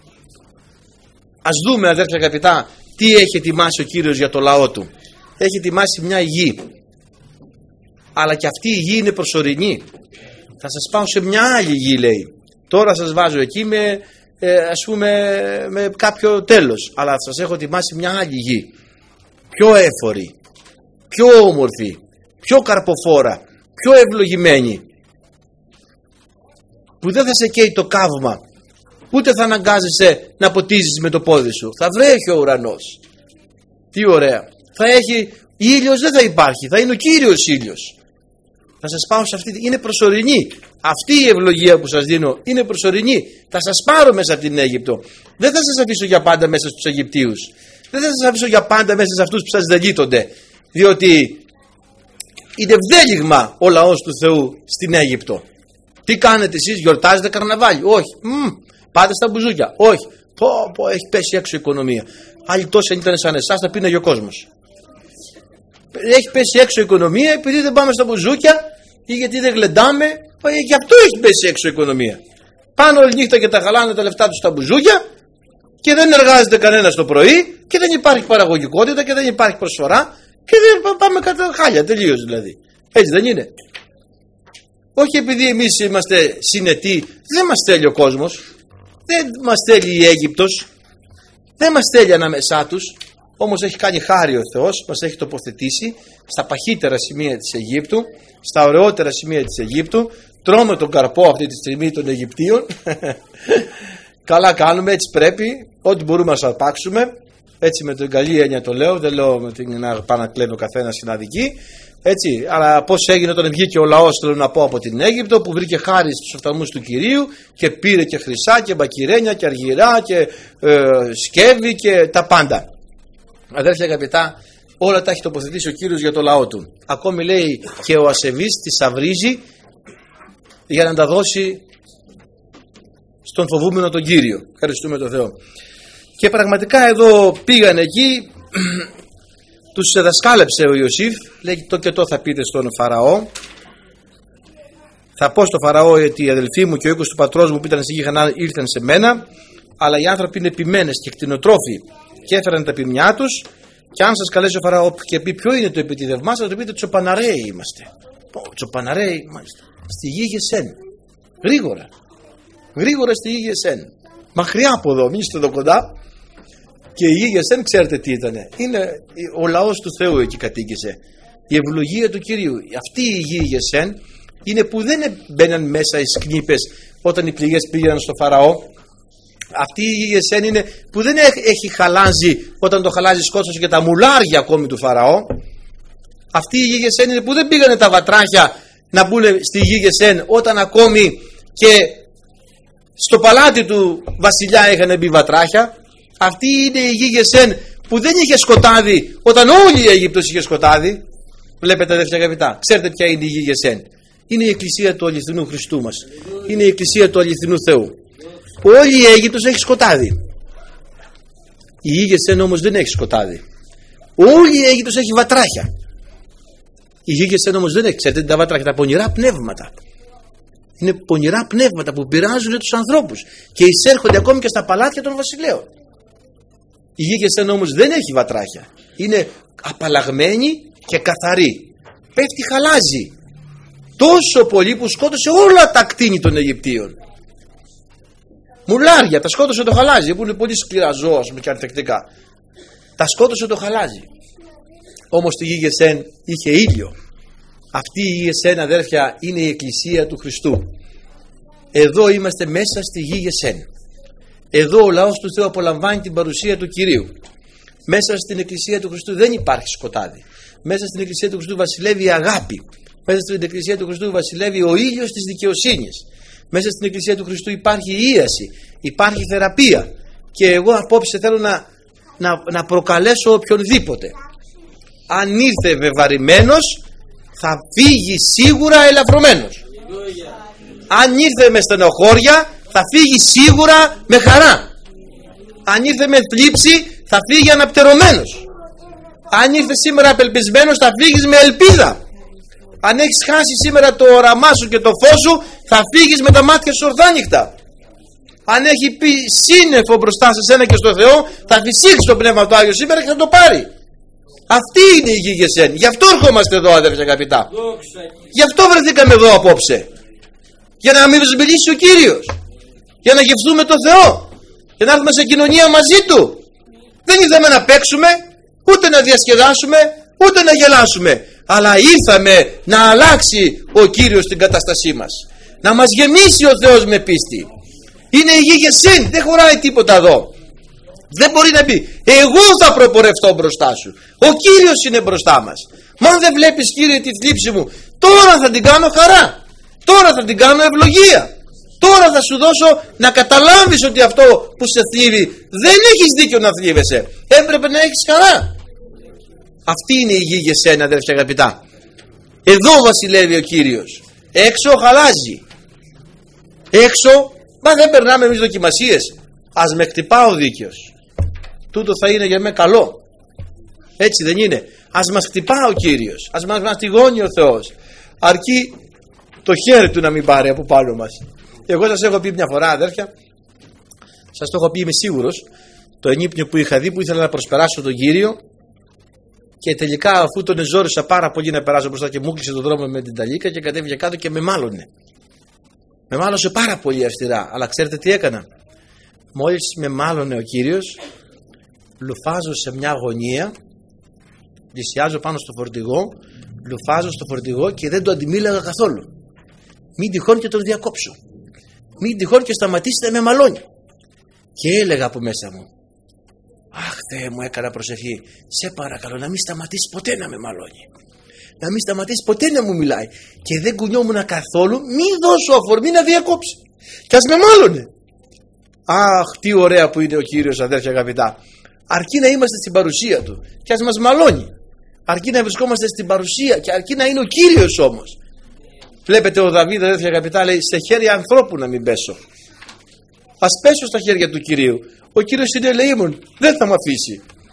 Ας δούμε, αδέρφια αγαπητά, τι έχει ετοιμάσει ο Κύριος για το λαό του. Έχει ετοιμάσει μια γη. Αλλά και αυτή η γη είναι προσωρινή. Θα σας πάω σε μια άλλη γη, λέει. Τώρα σας βάζω εκεί με, ε, ας πούμε, με κάποιο τέλος. Αλλά σας έχω ετοιμάσει μια άλλη γη. Πιο έφορη, πιο όμορφη, πιο καρποφόρα, πιο ευλογημένη. Που δεν θα σε καίει το καύμα, ούτε θα αναγκάζεσαι να ποτίζεις με το πόδι σου. Θα βρέχει ο ουρανός. Τι ωραία. Θα έχει Ήλιος δεν θα υπάρχει, θα είναι ο Κύριος ήλιος. Θα σας πάω σε αυτή, είναι προσωρινή. Αυτή η ευλογία που σας δίνω είναι προσωρινή. Θα σας πάρω μέσα από την Αίγυπτο. Δεν θα σας αφήσω για πάντα μέσα στους Αιγυπτίους. Δεν θα σας αφήσω για πάντα μέσα σε αυτούς που σας δελείτονται. Διότι είναι βδέλιγμα ο λαός του Θεού στην Αίγυπτο. Τι κάνετε εσείς, γιορτάζετε καρναβάλι? Όχι. Μ, πάτε στα μπουζούκια? Όχι. Πω, πω, έχει πέσει έξω η οικονομία. Άλλοι τόσοι αν ήταν σαν εσάς θα πίναγε ο κόσμος. Έχει πέσει έξω η οικονομία επειδή δεν πάμε στα μπουζούκια ή γιατί δεν γλεντάμε. Γι' αυτό έχει πέσει έξω η οικονομία. Πάνε όλη νύχτα και τα χαλάνε τα λεφτά τους στα μπουζούκια και δεν εργάζεται κανένας το πρωί και δεν υπάρχει παραγωγικότητα και δεν υπάρχει προσφορά και δεν πάμε κατά χάλια τελείως δηλαδή. Έτσι δεν είναι? Όχι επειδή εμείς είμαστε συνετοί, δεν μας θέλει ο κόσμος, δεν μας θέλει η Αίγυπτος, δεν μας θέλει ανάμεσά τους. Όμως έχει κάνει χάρη ο Θεός, μας έχει τοποθετήσει στα παχύτερα σημεία της Αιγύπτου, στα ωραιότερα σημεία της Αιγύπτου. Τρώμε τον καρπό αυτή τη στιγμή των Αιγυπτίων. Καλά κάνουμε, έτσι πρέπει, ό,τι μπορούμε να σας αρπάξουμε. Έτσι με την καλή έννοια το λέω, δεν λέω με την να πάει να κλέβει ο καθένας στην αδική. Έτσι, αλλά πώς έγινε όταν βγήκε ο λαός, θέλω να πω, από την Αίγυπτο, που βρήκε χάρη στους οφθαλμούς του Κυρίου και πήρε και χρυσά και μπακυρένια και αργυρά και ε, σκεύη και τα πάντα. Αδέρφια αγαπητά, όλα τα έχει τοποθετήσει ο Κύριος για το λαό του. Ακόμη λέει και ο ασεβής τη σαβρίζει για να τα δώσει στον φοβούμενο τον Κύριο. Ευχαριστούμε τον Θεό. Και πραγματικά εδώ πήγαν εκεί, τους εδασκάλεψε ο Ιωσήφ, λέει το και το θα πείτε στον Φαραώ. Θα πω στο Φαραώ ότι οι αδελφοί μου και ο οίκος του πατρός μου που ήταν στη γη Χαναάν ήρθαν σε μένα, αλλά οι άνθρωποι είναι επιμένες και κτηνοτρόφοι και έφεραν τα ποιμνιά τους. Και αν σας καλέσει ο Φαραώ και πει ποιο είναι το επιτιδευμά σας, θα το πείτε τσοπαναρέοι είμαστε. Τσοπαναρέοι, μάλιστα. Στη γη Γεσέν. Γρήγορα. Γρήγορα στη γη Γεσέν. Μακριά από εδώ, μην είστε εδώ κοντά. Και η γη Γεσέν, ξέρετε τι ήταν? Είναι ο λαός του Θεού εκεί κατοίκησε. Η ευλογία του Κυρίου. Αυτή η γη Γεσέν είναι που δεν μπαίναν μέσα οι σκνήπες όταν οι πληγές πήγαιναν στο Φαραώ. Αυτή η γη Γεσέν είναι που δεν έχει χαλάζει όταν το χαλάζει σκότωσε και τα μουλάρια ακόμη του Φαραώ. Αυτή η γη Γεσέν είναι που δεν πήγανε τα βατράχια να μπουν στη γη Γεσέν όταν ακόμη και στο παλάτι του βασιλιά είχαν μπει βατράχια. Αυτή είναι η γη Γεσέν που δεν είχε σκοτάδι όταν όλη η Αίγυπτος είχε σκοτάδι. Βλέπετε αδέρφια αγαπητά, ξέρετε ποια είναι η γη Γεσέν? Είναι η εκκλησία του αληθινού Χριστού μας. Είναι η εκκλησία του αληθινού Θεού. Όλη η Αίγυπτος έχει σκοτάδι. Η γη Γεσέν όμως δεν έχει σκοτάδι. Όλη η Αίγυπτος έχει βατράχια. Η γη Γεσέν όμως δεν έχει. Ξέρετε τα βατράχια, τα πονηρά πνεύματα. Είναι πονηρά πνεύματα που πειράζουν τους ανθρώπους και εισέρχονται ακόμη και στα παλάτια των βασιλέων. Η γη Γεσέν όμως δεν έχει βατράχια. Είναι απαλλαγμένη και καθαρή. Πέφτει χαλάζει. Τόσο πολύ που σκότωσε όλα τα κτήνη των Αιγυπτίων. Μουλάρια, τα σκότωσε το χαλάζι που είναι πολύ σκληρά ζώα και ανθεκτικά. Τα σκότωσε το χαλάζι. Όμως τη γη Γεσέν είχε ήλιο. Αυτή η γη Γεσέν, αδέρφια, είναι η εκκλησία του Χριστού. Εδώ είμαστε μέσα στη γη Γεσέν. Εδώ ο λαός του Θεού απολαμβάνει την παρουσία του Κυρίου. Μέσα στην εκκλησία του Χριστού δεν υπάρχει σκοτάδι. Μέσα στην εκκλησία του Χριστού βασιλεύει η αγάπη. Μέσα στην εκκλησία του Χριστού βασιλεύει ο ήλιος της δικαιοσύνης. Μέσα στην εκκλησία του Χριστού υπάρχει ίαση, υπάρχει θεραπεία. Και εγώ απόψε θέλω να, να, να προκαλέσω οποιονδήποτε. Αν ήρθε βεβαρημένος, θα φύγει σίγουρα ελαφρωμένος. Αν ήρθε με στενοχώρια, θα φύγει σίγουρα με χαρά. Αν ήρθε με θλίψη, θα φύγει αναπτερωμένος. Αν ήρθε σήμερα απελπισμένος, θα φύγεις με ελπίδα. Αν έχεις χάσει σήμερα το όραμά σου και το φως σου, θα φύγεις με τα μάτια σου ορθάνυχτα. Αν έχει πει σύννεφο μπροστά σε σένα και στο Θεό, θα φυσήξει το πνεύμα του Άγιο σήμερα και θα το πάρει. Αυτή είναι η γη Γεσέν. Γι' αυτό ερχόμαστε εδώ, αδέρφια αγαπητά. Γι' αυτό βρεθήκαμε εδώ απόψε. Για να μην μας μιλήσει ο Κύριος. Για να γευτούμε το Θεό. Για να έρθουμε σε κοινωνία μαζί Του. Δεν ήρθαμε να παίξουμε, ούτε να διασκεδάσουμε, ούτε να γελάσουμε. Αλλά ήρθαμε να αλλάξει ο Κύριος την κατάστασή μας. Να μας γεμίσει ο Θεός με πίστη. Είναι η γη Γεσέν, δεν χωράει τίποτα εδώ. Δεν μπορεί να πει εγώ θα προπορευτώ μπροστά σου. Ο Κύριος είναι μπροστά μας. Μα αν δεν βλέπεις, Κύριε, τη θλίψη μου, τώρα θα την κάνω χαρά. Τώρα θα την κάνω ευλογία. Τώρα θα σου δώσω να καταλάβεις ότι αυτό που σε θλίβει δεν έχεις δίκιο να θλίβεσαι. Έπρεπε να έχεις χαρά. Αυτή είναι η γη για σένα, αδέρφια αγαπητά. Εδώ βασιλεύει ο Κύριος. Έξω χαλάζει. Έξω, μα δεν περνάμε εμείς δοκιμασίες. Ας με χτυπά ο δίκαιος. Τούτο θα είναι για μένα καλό. Έτσι δεν είναι? Ας μας χτυπά ο Κύριος. Ας μας μαστιγώνει ο Θεός. Αρκεί το χέρι του να μην πάρει από πάνω μας. Εγώ σας έχω πει μια φορά, αδέρφια, σας το έχω πει, είμαι σίγουρος, το ενύπνιο που είχα δει, που ήθελα να προσπεράσω τον Κύριο και τελικά, αφού τον εζόρισα πάρα πολύ να περάσω μπροστά και μου κλείσε τον δρόμο με την ταλίκα και κατέβηκε κάτω και με μάλωνε. Με μάλωσε πάρα πολύ αυστηρά. Αλλά ξέρετε τι έκανα? Μόλις με μάλωνε ο Κύριος, λουφάζω σε μια γωνία, πλησιάζω πάνω στο φορτηγό, λουφάζω στο φορτηγό και δεν το αντιμίλαγα καθόλου. Μην τυχόν και τον διακόψω. Μην τυχόν και σταματήσει να με μαλώνει. Και έλεγα από μέσα μου, αχ Θεέ μου, έκανα προσευχή, σε παρακαλώ να μην σταματήσει ποτέ να με μαλώνει. Να μην σταματήσει ποτέ να μου μιλάει. Και δεν κουνιόμουν καθόλου, μην δώσω αφορμή να διακόψει. Και ας με μάλωνε. Αχ, τι ωραία που είναι ο Κύριος, αδέρφια αγαπητά. Αρκεί να είμαστε στην παρουσία του και ας μας μαλώνει. Αρκεί να βρισκόμαστε στην παρουσία και αρκεί να είναι ο Κύριος όμως. Βλέπετε, ο Δαβίδ, αδέρφια αγαπητά, λέει, σε χέρια ανθρώπου να μην πέσω. Ας πέσω στα χέρια του Κυρίου. Ο Κύριος είναι ελεήμων, δεν θα με αφήσει.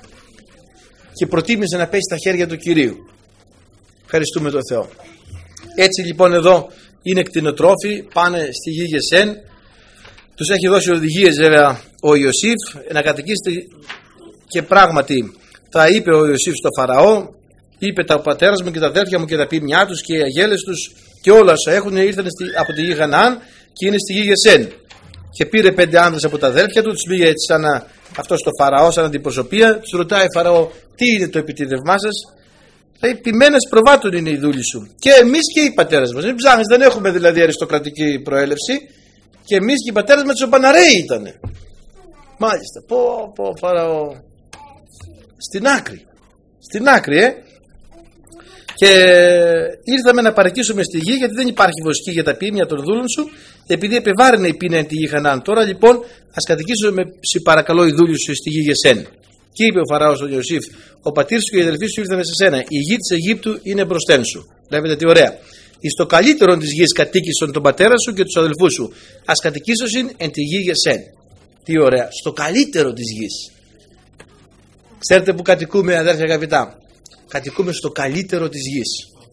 Και προτίμησε να πέσει στα χέρια του Κυρίου. Ευχαριστούμε τον Θεό. Έτσι λοιπόν εδώ είναι κτηνοτρόφοι, πάνε στη γη Γεσέν. Τους έχει δώσει οδηγίες βέβαια ο Ιωσήφ να κατοικήσετε, και πράγματι τα είπε ο Ιωσήφ στο Φαραώ, είπε τα πατέρας μου και τα αδέρφια μου και τα ποιμιά τους και οι αγέλες τους και όλα όσα έχουν ήρθαν από τη γη Χαναάν και είναι στη γη Γεσέν. Και πήρε πέντε άνδρες από τα αδέρφια του, τους πήγε έτσι σαν να, αυτό στο Φαραώ, σαν αντιπροσωπεία. Τους ρωτάει Φαραώ, τι είναι το επιτίδευμά σας? Λέει, ποιμένες προβάτων είναι η δούλη σου. Και εμείς και οι πατέρες μας. Μην ψάχνεις, δεν έχουμε δηλαδή αριστοκρατική προέλευση. Και εμείς και οι πατέρες μας τσοπαναρέοι ήτανε. Μάλιστα. Πω, πω, Φαραώ. Στην άκρη. Στην άκρη, ε. Και ήρθαμε να παρακίσουμε στη γη, γιατί δεν υπάρχει βοσκή για τα ποίμια των δούλων σου, επειδή επιβάρυνε η πείνα εν τη γη Χαναάν. Τώρα λοιπόν ας κατοικήσουμε, σε παρακαλώ, οι δούλοι σου στη γη Γεσέν. Και είπε ο Φαραώ στον Ιωσήφ, ο πατήρ σου και οι αδελφοί σου ήρθαν σε σένα. Η γη της Αιγύπτου είναι μπροστά σου. Βλέπετε τι ωραία. Εις το καλύτερο της γης κατοίκησον τον πατέρα σου και τους αδελφούς σου. Ας κατοικήσωσιν εν τη γη Γεσέν. Τι ωραία. Στο καλύτερο της γης. Ξέρετε που κατοικούμε, αδέρφια αγαπητά? Κατοικούμε στο καλύτερο της γης.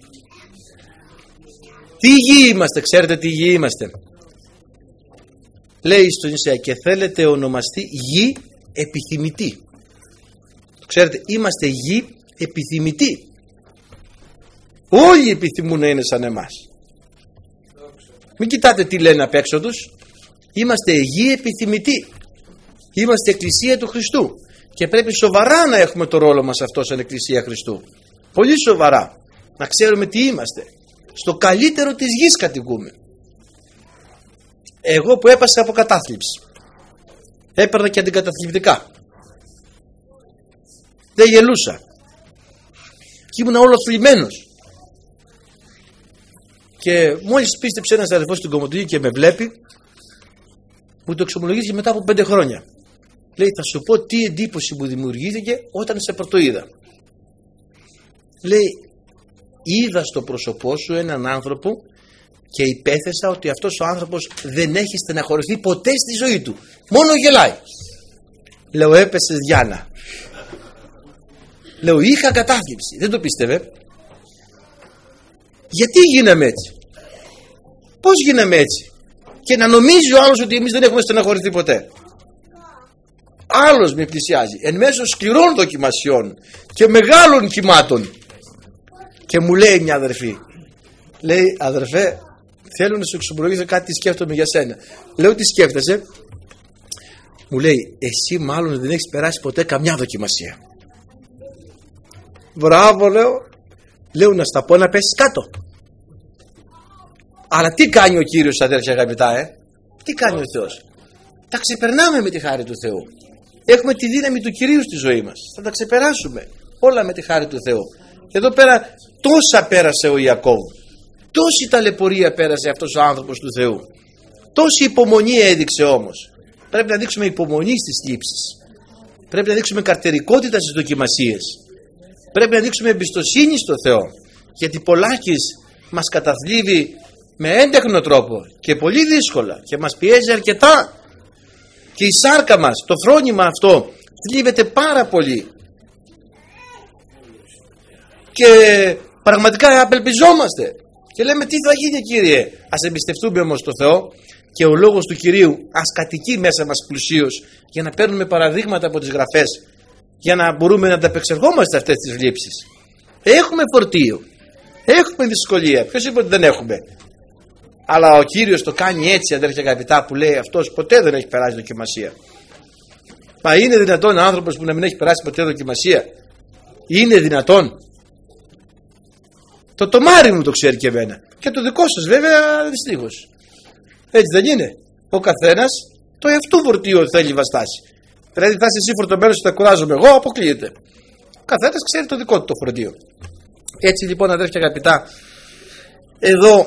Τι γη είμαστε? Ξέρετε τι γη είμαστε? Λέει στον Ισαία, και θέλετε ονομαστεί γη επιθυμητή. Ξέρετε, είμαστε γη επιθυμητή. Όλοι επιθυμούν να είναι σαν εμάς. Μην κοιτάτε τι λένε απ' έξω τους. Είμαστε γη επιθυμητή. Είμαστε εκκλησία του Χριστού. Και πρέπει σοβαρά να έχουμε το ρόλο μας αυτό σαν εκκλησία Χριστού. Πολύ σοβαρά. Να ξέρουμε τι είμαστε. Στο καλύτερο της γης κατοικούμε. Εγώ που έπασα από κατάθλιψη, έπαιρνα και αντικαταθλιπτικά. Δεν γελούσα. Και ήμουν όλο θλιμμένος. Και μόλις πίστεψε ένας αδελφός στην Κομωτινή και με βλέπει, μου το εξομολογήθηκε μετά από πέντε χρόνια. Λέει, θα σου πω τι εντύπωση μου δημιουργήθηκε όταν σε πρωτοείδα. Λέει, είδα στο πρόσωπό σου έναν άνθρωπο και υπέθεσα ότι αυτός ο άνθρωπος δεν έχει στεναχωρηθεί ποτέ στη ζωή του. Μόνο γελάει. Λέω, έπεσες Διάνα. Λέω, είχα κατάθλιψη. Δεν το πίστευε. Γιατί γίναμε έτσι? Πώς γίναμε έτσι? Και να νομίζει ο άλλος ότι εμείς δεν έχουμε στεναχωρηθεί ποτέ. Άλλος με πλησιάζει εν μέσω σκληρών δοκιμασιών και μεγάλων κυμάτων και μου λέει μια αδερφή, λέει, αδερφέ, θέλω να σου εξομολογήσω κάτι, σκέφτομαι για σένα. Λέω, τι σκέφτεσαι? Μου λέει, εσύ μάλλον δεν έχεις περάσει ποτέ καμιά δοκιμασία. Μπράβο, λέω. Λέω, να στα πω να πέσεις κάτω. Αλλά τι κάνει ο Κύριος, αδέρφια αγαπητά, ε? Τι κάνει ο Θεός? Τα ξεπερνάμε με τη χάρη του Θεού. Έχουμε τη δύναμη του Κυρίου στη ζωή μας. Θα τα ξεπεράσουμε όλα με τη χάρη του Θεού. Εδώ πέρα τόσα πέρασε ο Ιακώβ. Τόση ταλαιπωρία πέρασε αυτός ο άνθρωπος του Θεού. Τόση υπομονή έδειξε όμως. Πρέπει να δείξουμε υπομονή στις θλίψεις. Πρέπει να δείξουμε καρτερικότητα στις δοκιμασίες. Πρέπει να δείξουμε εμπιστοσύνη στο Θεό. Γιατί πολλάκις μας καταθλίβει με έντεχνο τρόπο και πολύ δύσκολα και μας πιέζει αρκετά. Και η σάρκα μας, το φρόνημα αυτό θλίβεται πάρα πολύ. Και πραγματικά απελπιζόμαστε. Και λέμε τι θα γίνει, Κύριε. Ας εμπιστευτούμε όμως το Θεό και ο λόγος του Κυρίου ας κατοικεί μέσα μας πλουσίως, για να παίρνουμε παραδείγματα από τις Γραφές, για να μπορούμε να ανταπεξερχόμαστε αυτές τις λήψεις. Έχουμε φορτίο, έχουμε δυσκολία. Ποιος είπε ότι δεν έχουμε? Αλλά ο Κύριος το κάνει έτσι, αδέρφια αγαπητά, που λέει αυτός ποτέ δεν έχει περάσει δοκιμασία. Μα είναι δυνατόν άνθρωπος που να μην έχει περάσει ποτέ δοκιμασία? Είναι δυνατόν? Το τομάρι μου το ξέρει και εμένα. Και το δικό σας βέβαια δυστυχώς. Έτσι δεν είναι? Ο καθένας το εαυτού φορτίο θέλει βαστάσει. Δηλαδή θα είσαι εσύ φορτωμένος και θα κουράζομαι εγώ, αποκλείεται. Ο καθένας ξέρει το δικό του το φορτίο. Έτσι λοιπόν, αδέρφια αγαπητά, εδώ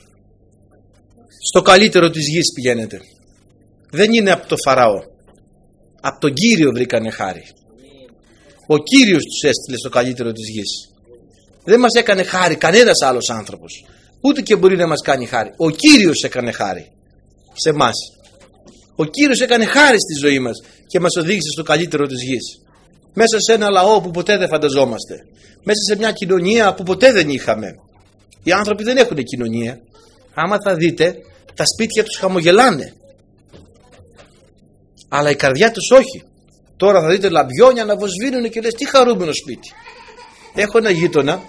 στο καλύτερο της γης πηγαίνετε. Δεν είναι από το Φαραώ. Από τον Κύριο βρήκανε χάρη. Ο Κύριος τους έστειλε στο καλύτερο της γης. Δεν μας έκανε χάρη κανένας άλλος άνθρωπος. Ούτε και μπορεί να μας κάνει χάρη. Ο Κύριος έκανε χάρη σε εμάς. Ο Κύριος έκανε χάρη στη ζωή μας και μας οδήγησε στο καλύτερο της γης. Μέσα σε ένα λαό που ποτέ δεν φανταζόμαστε. Μέσα σε μια κοινωνία που ποτέ δεν είχαμε. Οι άνθρωποι δεν έχουν κοινωνία. Άμα θα δείτε, τα σπίτια τους χαμογελάνε. Αλλά η καρδιά τους όχι. Τώρα θα δείτε λαμπιόνια να βοσβήνουν και λες τι χαρούμενο σπίτι. Έχω ένα γείτονα,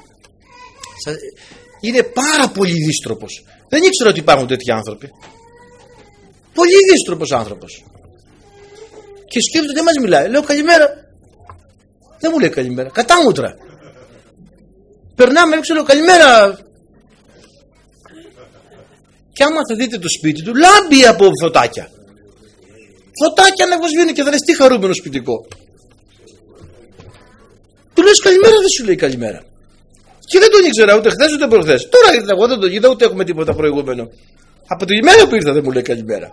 είναι πάρα πολύ δύστροπος. Δεν ήξερα ότι υπάρχουν τέτοιοι άνθρωποι. Πολύ δύστροπος άνθρωπος. Και σκέφτομαι δεν μας μιλάει. Λέω καλημέρα. Δεν μου λέει καλημέρα. Κατάμουτρα. Περνάμε έξω, λέω καλημέρα. Και άμα θα δείτε το σπίτι του, λάμπει από φωτάκια. Φωτάκια να βοσβήνουν και θα λες τι χαρούμενο σπιτικό. Του λες καλημέρα, δεν σου λέει καλημέρα. Και δεν τον ήξερα ούτε χθες ούτε προχθές. Τώρα ήρθα εγώ, δεν τον είδα ούτε έχουμε τίποτα προηγούμενο. Από την ημέρα που ήρθα δεν μου λέει καλημέρα.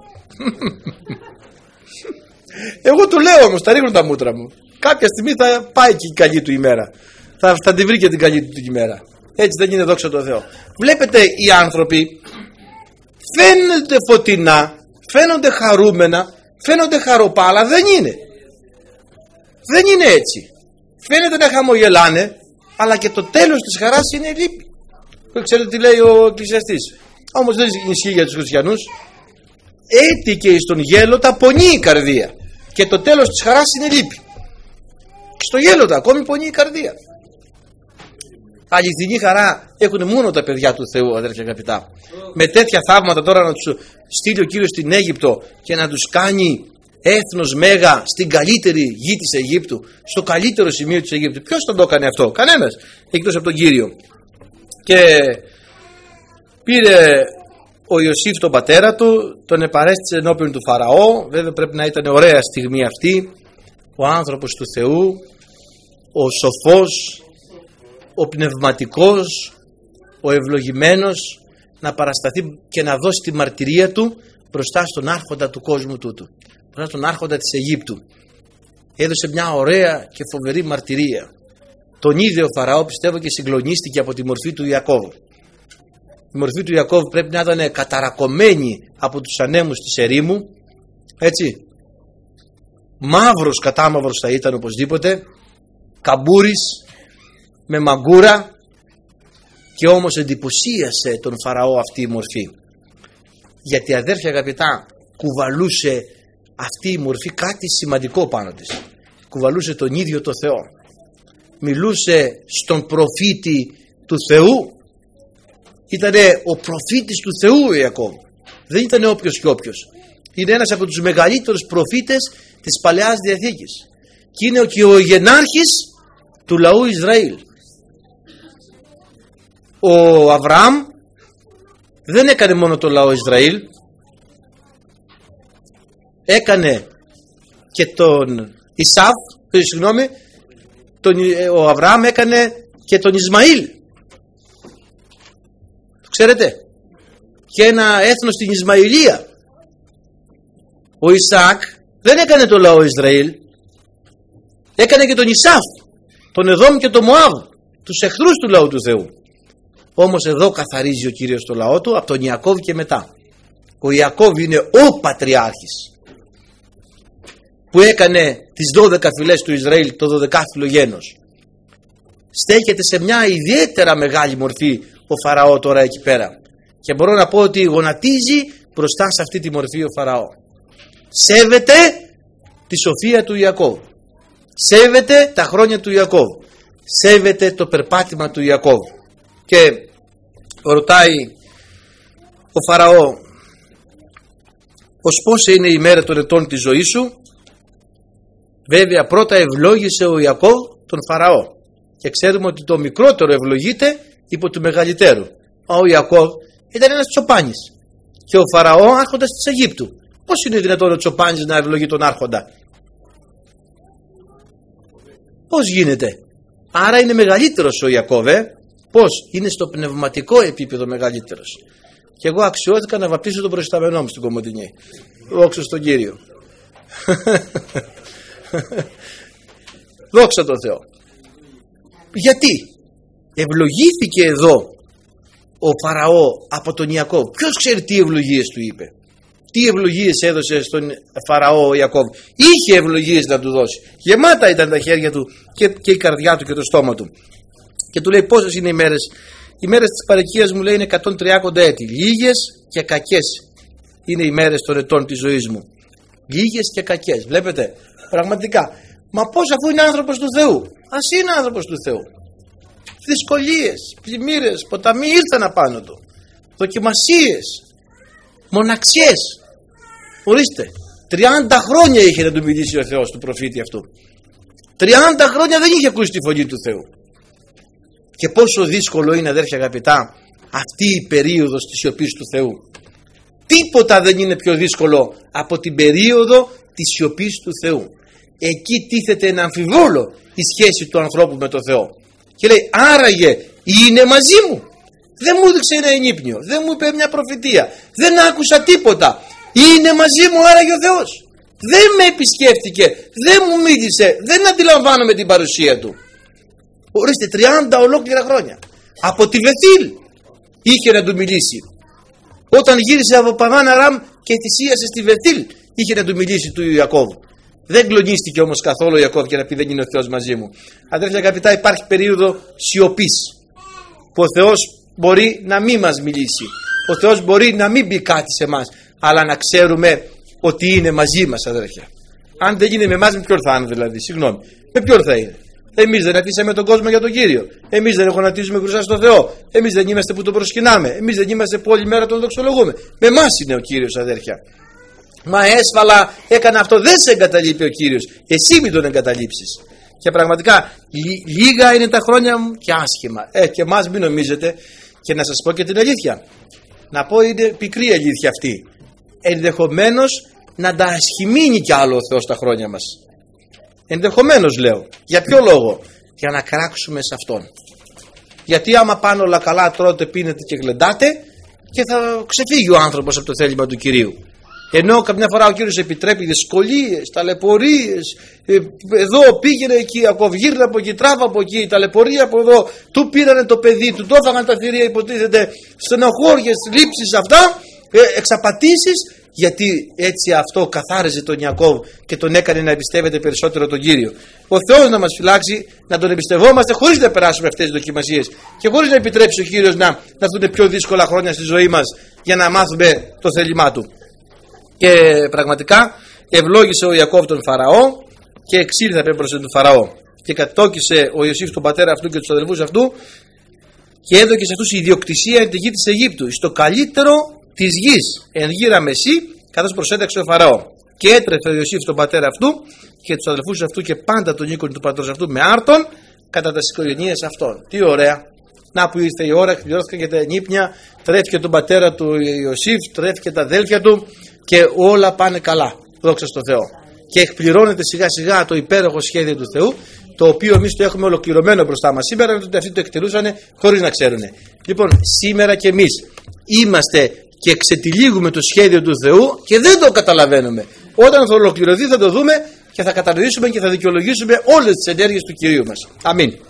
Εγώ του λέω όμως, τα ρίχνω τα μούτρα μου. Κάποια στιγμή θα πάει και η καλή του ημέρα. Θα, θα τη βρει και την καλή του την ημέρα. Έτσι δεν είναι, δόξα τω Θεώ. Βλέπετε, οι άνθρωποι φαίνονται φωτεινά, φαίνονται χαρούμενα, φαίνονται χαροπάλα, δεν είναι. Δεν είναι έτσι. Φαίνεται να χαμογελάνε, αλλά και το τέλος της χαράς είναι λύπη. Ξέρετε τι λέει ο εκκλησιαστής? Όμως δεν ισχύει για τους χριστιανούς. Έτσι και στον γέλο τα πονεί η καρδία. Και το τέλος της χαράς είναι λύπη. Στο γέλο τα ακόμη πονεί η καρδία. Αληθινή χαρά έχουν μόνο τα παιδιά του Θεού, αδέρφια αγαπητά. Με τέτοια θαύματα τώρα να τους στείλει ο Κύριος στην Αίγυπτο και να τους κάνει έθνος μέγα στην καλύτερη γη της Αιγύπτου, στο καλύτερο σημείο της Αιγύπτου. Ποιος τον το έκανε αυτό? Κανένας, εκτός από τον Κύριο. Και πήρε ο Ιωσήφ τον πατέρα του, τον επαρέστησε ενώπιον του Φαραώ. Βέβαια πρέπει να ήταν ωραία στιγμή αυτή. Ο άνθρωπος του Θεού, ο σοφός, ο πνευματικός, ο ευλογημένος, να παρασταθεί και να δώσει τη μαρτυρία του μπροστά στον άρχοντα του κόσμου τούτου, μπροστά στον άρχοντα της Αιγύπτου. Έδωσε μια ωραία και φοβερή μαρτυρία. Τον είδε ο Φαραώ, πιστεύω, και συγκλονίστηκε από τη μορφή του Ιακώβ. Η μορφή του Ιακώβ πρέπει να ήταν καταρακωμένη από τους ανέμους της ερήμου, έτσι, μαύρος κατάμαυρος θα ήταν οπωσδήποτε, καμπούρης με μαγκούρα, και όμως εντυπωσίασε τον Φαραώ αυτή η μορφή, γιατί, αδέρφια αγαπητά, κουβαλούσε αυτή η μορφή κάτι σημαντικό πάνω της. Κουβαλούσε τον ίδιο το Θεό. Μιλούσε στον προφήτη του Θεού. Ήτανε ο προφήτης του Θεού ο Ιακώβ. Δεν ήταν όποιος και όποιος. Είναι ένας από τους μεγαλύτερους προφήτες της Παλαιάς Διαθήκης. Και είναι και ο γενάρχης του λαού Ισραήλ. Ο Αβραάμ δεν έκανε μόνο το λαό Ισραήλ, έκανε και τον Ισαύ, συγγνώμη, τον, ο Αβραάμ έκανε και τον Ισμαήλ. Το ξέρετε? Και ένα έθνος στην Ισμαηλία. Ο Ισαάκ δεν έκανε το λαό Ισραήλ, έκανε και τον Ισαύ, τον Εδόμ και τον Μωάβ, τους εχθρούς του λαού του Θεού. Όμως εδώ καθαρίζει ο Κύριος το λαό του από τον Ιακώβ και μετά. Ο Ιακώβ είναι ο πατριάρχης που έκανε τις δώδεκα φυλές του Ισραήλ, το δωδεκάφυλλο γένος. Στέκεται σε μια ιδιαίτερα μεγάλη μορφή ο Φαραώ τώρα εκεί πέρα, και μπορώ να πω ότι γονατίζει μπροστά σε αυτή τη μορφή ο Φαραώ. Σέβεται τη σοφία του Ιακώβ, σέβεται τα χρόνια του Ιακώβ, σέβεται το περπάτημα του Ιακώβ. Και ρωτάει ο Φαραώ, ως πόσα είναι η μέρα των ετών της ζωής σου? Βέβαια πρώτα ευλόγησε ο Ιακώβ τον Φαραώ, και ξέρουμε ότι το μικρότερο ευλογείται υπό του μεγαλύτερου. Ο Ιακώβ ήταν ένας τσοπάνης και ο Φαραώ άρχοντας της Αιγύπτου. Πώς είναι δυνατόν ο τσοπάνης να ευλογεί τον άρχοντα? Πώς γίνεται? Άρα είναι μεγαλύτερος ο Ιακώβ, ε? Πώς? Είναι στο πνευματικό επίπεδο μεγαλύτερος. Και εγώ αξιώθηκα να βαπτίσω τον προϊστάμενό μου στην Κομοτηνή. Δόξα στον Κύριο. Δόξα τον Θεό. Γιατί ευλογήθηκε εδώ ο Φαραώ από τον Ιακώβ? Ποιος ξέρει τι ευλογίες του είπε? Τι ευλογίες έδωσε στον Φαραώ ο Ιακώβ? Είχε ευλογίες να του δώσει. Γεμάτα ήταν τα χέρια του και, και η καρδιά του και το στόμα του. Και του λέει, πόσες είναι οι μέρες? Οι μέρες της παροικίας μου, λέει, είναι εκατόν τριάντα έτη. Λίγες και κακές είναι οι μέρες των ετών της ζωής μου. Λίγες και κακές. Βλέπετε, πραγματικά. Μα πώς, αφού είναι άνθρωπος του Θεού? Ας είναι άνθρωπος του Θεού. Δυσκολίες, πλημμύρες, ποταμοί ήρθαν απάνω του. Δοκιμασίες, μοναξιές. Ορίστε, τριάντα χρόνια είχε να του μιλήσει ο Θεός του προφήτη αυτού. τριάντα χρόνια δεν είχε ακούσει τη φωνή του Θεού. Και πόσο δύσκολο είναι, αδέρφια αγαπητά, αυτή η περίοδος της σιωπής του Θεού. Τίποτα δεν είναι πιο δύσκολο από την περίοδο της σιωπής του Θεού. Εκεί τίθεται ένα αμφιβόλο η σχέση του ανθρώπου με τον Θεό. Και λέει, άραγε είναι μαζί μου? Δεν μου έδειξε ένα ενύπνιο, δεν μου είπε μια προφητεία, δεν άκουσα τίποτα. Είναι μαζί μου άραγε ο Θεός? Δεν με επισκέφτηκε, δεν μου μίλησε, δεν αντιλαμβάνομαι την παρουσία του. Ορίστε, τριάντα ολόκληρα χρόνια. Από τη Βεθήλ είχε να του μιλήσει. Όταν γύρισε από Παδάν Αράμ και θυσίασε στη Βεθήλ, είχε να του μιλήσει του Ιακώβ. Δεν κλονίστηκε όμως καθόλου ο Ιακώβ και να πει δεν είναι ο Θεός μαζί μου. Αδέρφια αγαπητά, υπάρχει περίοδο σιωπής που ο Θεός μπορεί να μην μας μιλήσει, ο Θεός μπορεί να μην πει κάτι σε εμάς, αλλά να ξέρουμε ότι είναι μαζί μας, αδέρφια. Αν δεν είναι με εμάς, με ποιον θα είναι δηλαδή? Συγγνώμη, με ποιον θα είναι? Εμείς δεν αφήσαμε τον κόσμο για τον Κύριο. Εμείς δεν γονατίζουμε μπροστά στον Θεό. Εμείς δεν είμαστε που τον προσκυνάμε. Εμείς δεν είμαστε που όλη μέρα τον δοξολογούμε. Με εμάς είναι ο Κύριος, αδέρφια. Μα έσφαλα, έκανα αυτό, δεν σε εγκαταλείπει ο Κύριος. Εσύ μην τον εγκαταλείψεις. Και πραγματικά λί, λίγα είναι τα χρόνια μου και άσχημα. Ε, και εμάς μην νομίζετε. Και να σας πω και την αλήθεια. Να πω, είναι πικρή αλήθεια αυτή. Ενδεχομένως να τα ασχημείνει κι άλλο ο Θεός τα χρόνια μας. Ενδεχομένως λέω. Για ποιο λόγο? Για να κράξουμε σε Αυτόν. Γιατί άμα πάνε όλα καλά, τρώτε, πίνετε και γλεντάτε, και θα ξεφύγει ο άνθρωπος από το θέλημα του Κυρίου. Ενώ καμιά φορά ο Κύριος επιτρέπει δυσκολίες, ταλαιπωρίες, εδώ πήγαινε εκεί, ακοβγύρνα από εκεί, τράβα από εκεί, ταλαιπωρία από εδώ, του πήρανε το παιδί, του το έφαγαν τα θηρία, υποτίθεται, στενοχώριες, λήψεις, αυτά, εξαπατήσεις. Γιατί έτσι αυτό καθάριζε τον Ιακώβ και τον έκανε να εμπιστεύεται περισσότερο τον Κύριο. Ο Θεός να μας φυλάξει να τον εμπιστευόμαστε χωρίς να περάσουμε αυτές τις δοκιμασίες και χωρίς να επιτρέψει ο Κύριος να, να έρθουν πιο δύσκολα χρόνια στη ζωή μας για να μάθουμε το θέλημά Του. Και πραγματικά ευλόγησε ο Ιακώβ τον Φαραώ και εξήλθε απέμπροσθεν του Φαραώ. Και κατόκισε ο Ιωσήφ τον πατέρα αυτού και τους αδελφούς αυτού και έδωκε σε αυτούς η ιδιοκτησία εν τη γη της Αιγύπτου, στο καλύτερο της γης εν γύρα μεσή, καθώς προσέταξε ο Φαραώ. Και έτρεφε ο Ιωσήφ τον πατέρα αυτού και τους αδελφούς αυτού και πάντα τον οίκον του πατρός αυτού με άρτον κατά τα οικογένειες αυτών. Τι ωραία! Να που ήρθε η ώρα, εκπληρώθηκαν και τα ενύπνια, τρέφηκε τον πατέρα του Ιωσήφ, τρέφηκε τα αδέλφια του και όλα πάνε καλά. Δόξα στον Θεό. και εκπληρώνεται σιγά σιγά το υπέροχο σχέδιο του Θεού, το οποίο εμείς το έχουμε ολοκληρωμένο μπροστά μας σήμερα, ότι αυτοί το εκτελούσαν χωρίς να ξέρουν. Λοιπόν, σήμερα και εμείς είμαστε και ξετυλίγουμε το σχέδιο του Θεού και δεν το καταλαβαίνουμε. Όταν θα ολοκληρωθεί θα το δούμε και θα κατανοήσουμε και θα δικαιολογήσουμε όλες τις ενέργειες του Κυρίου μας. Αμήν.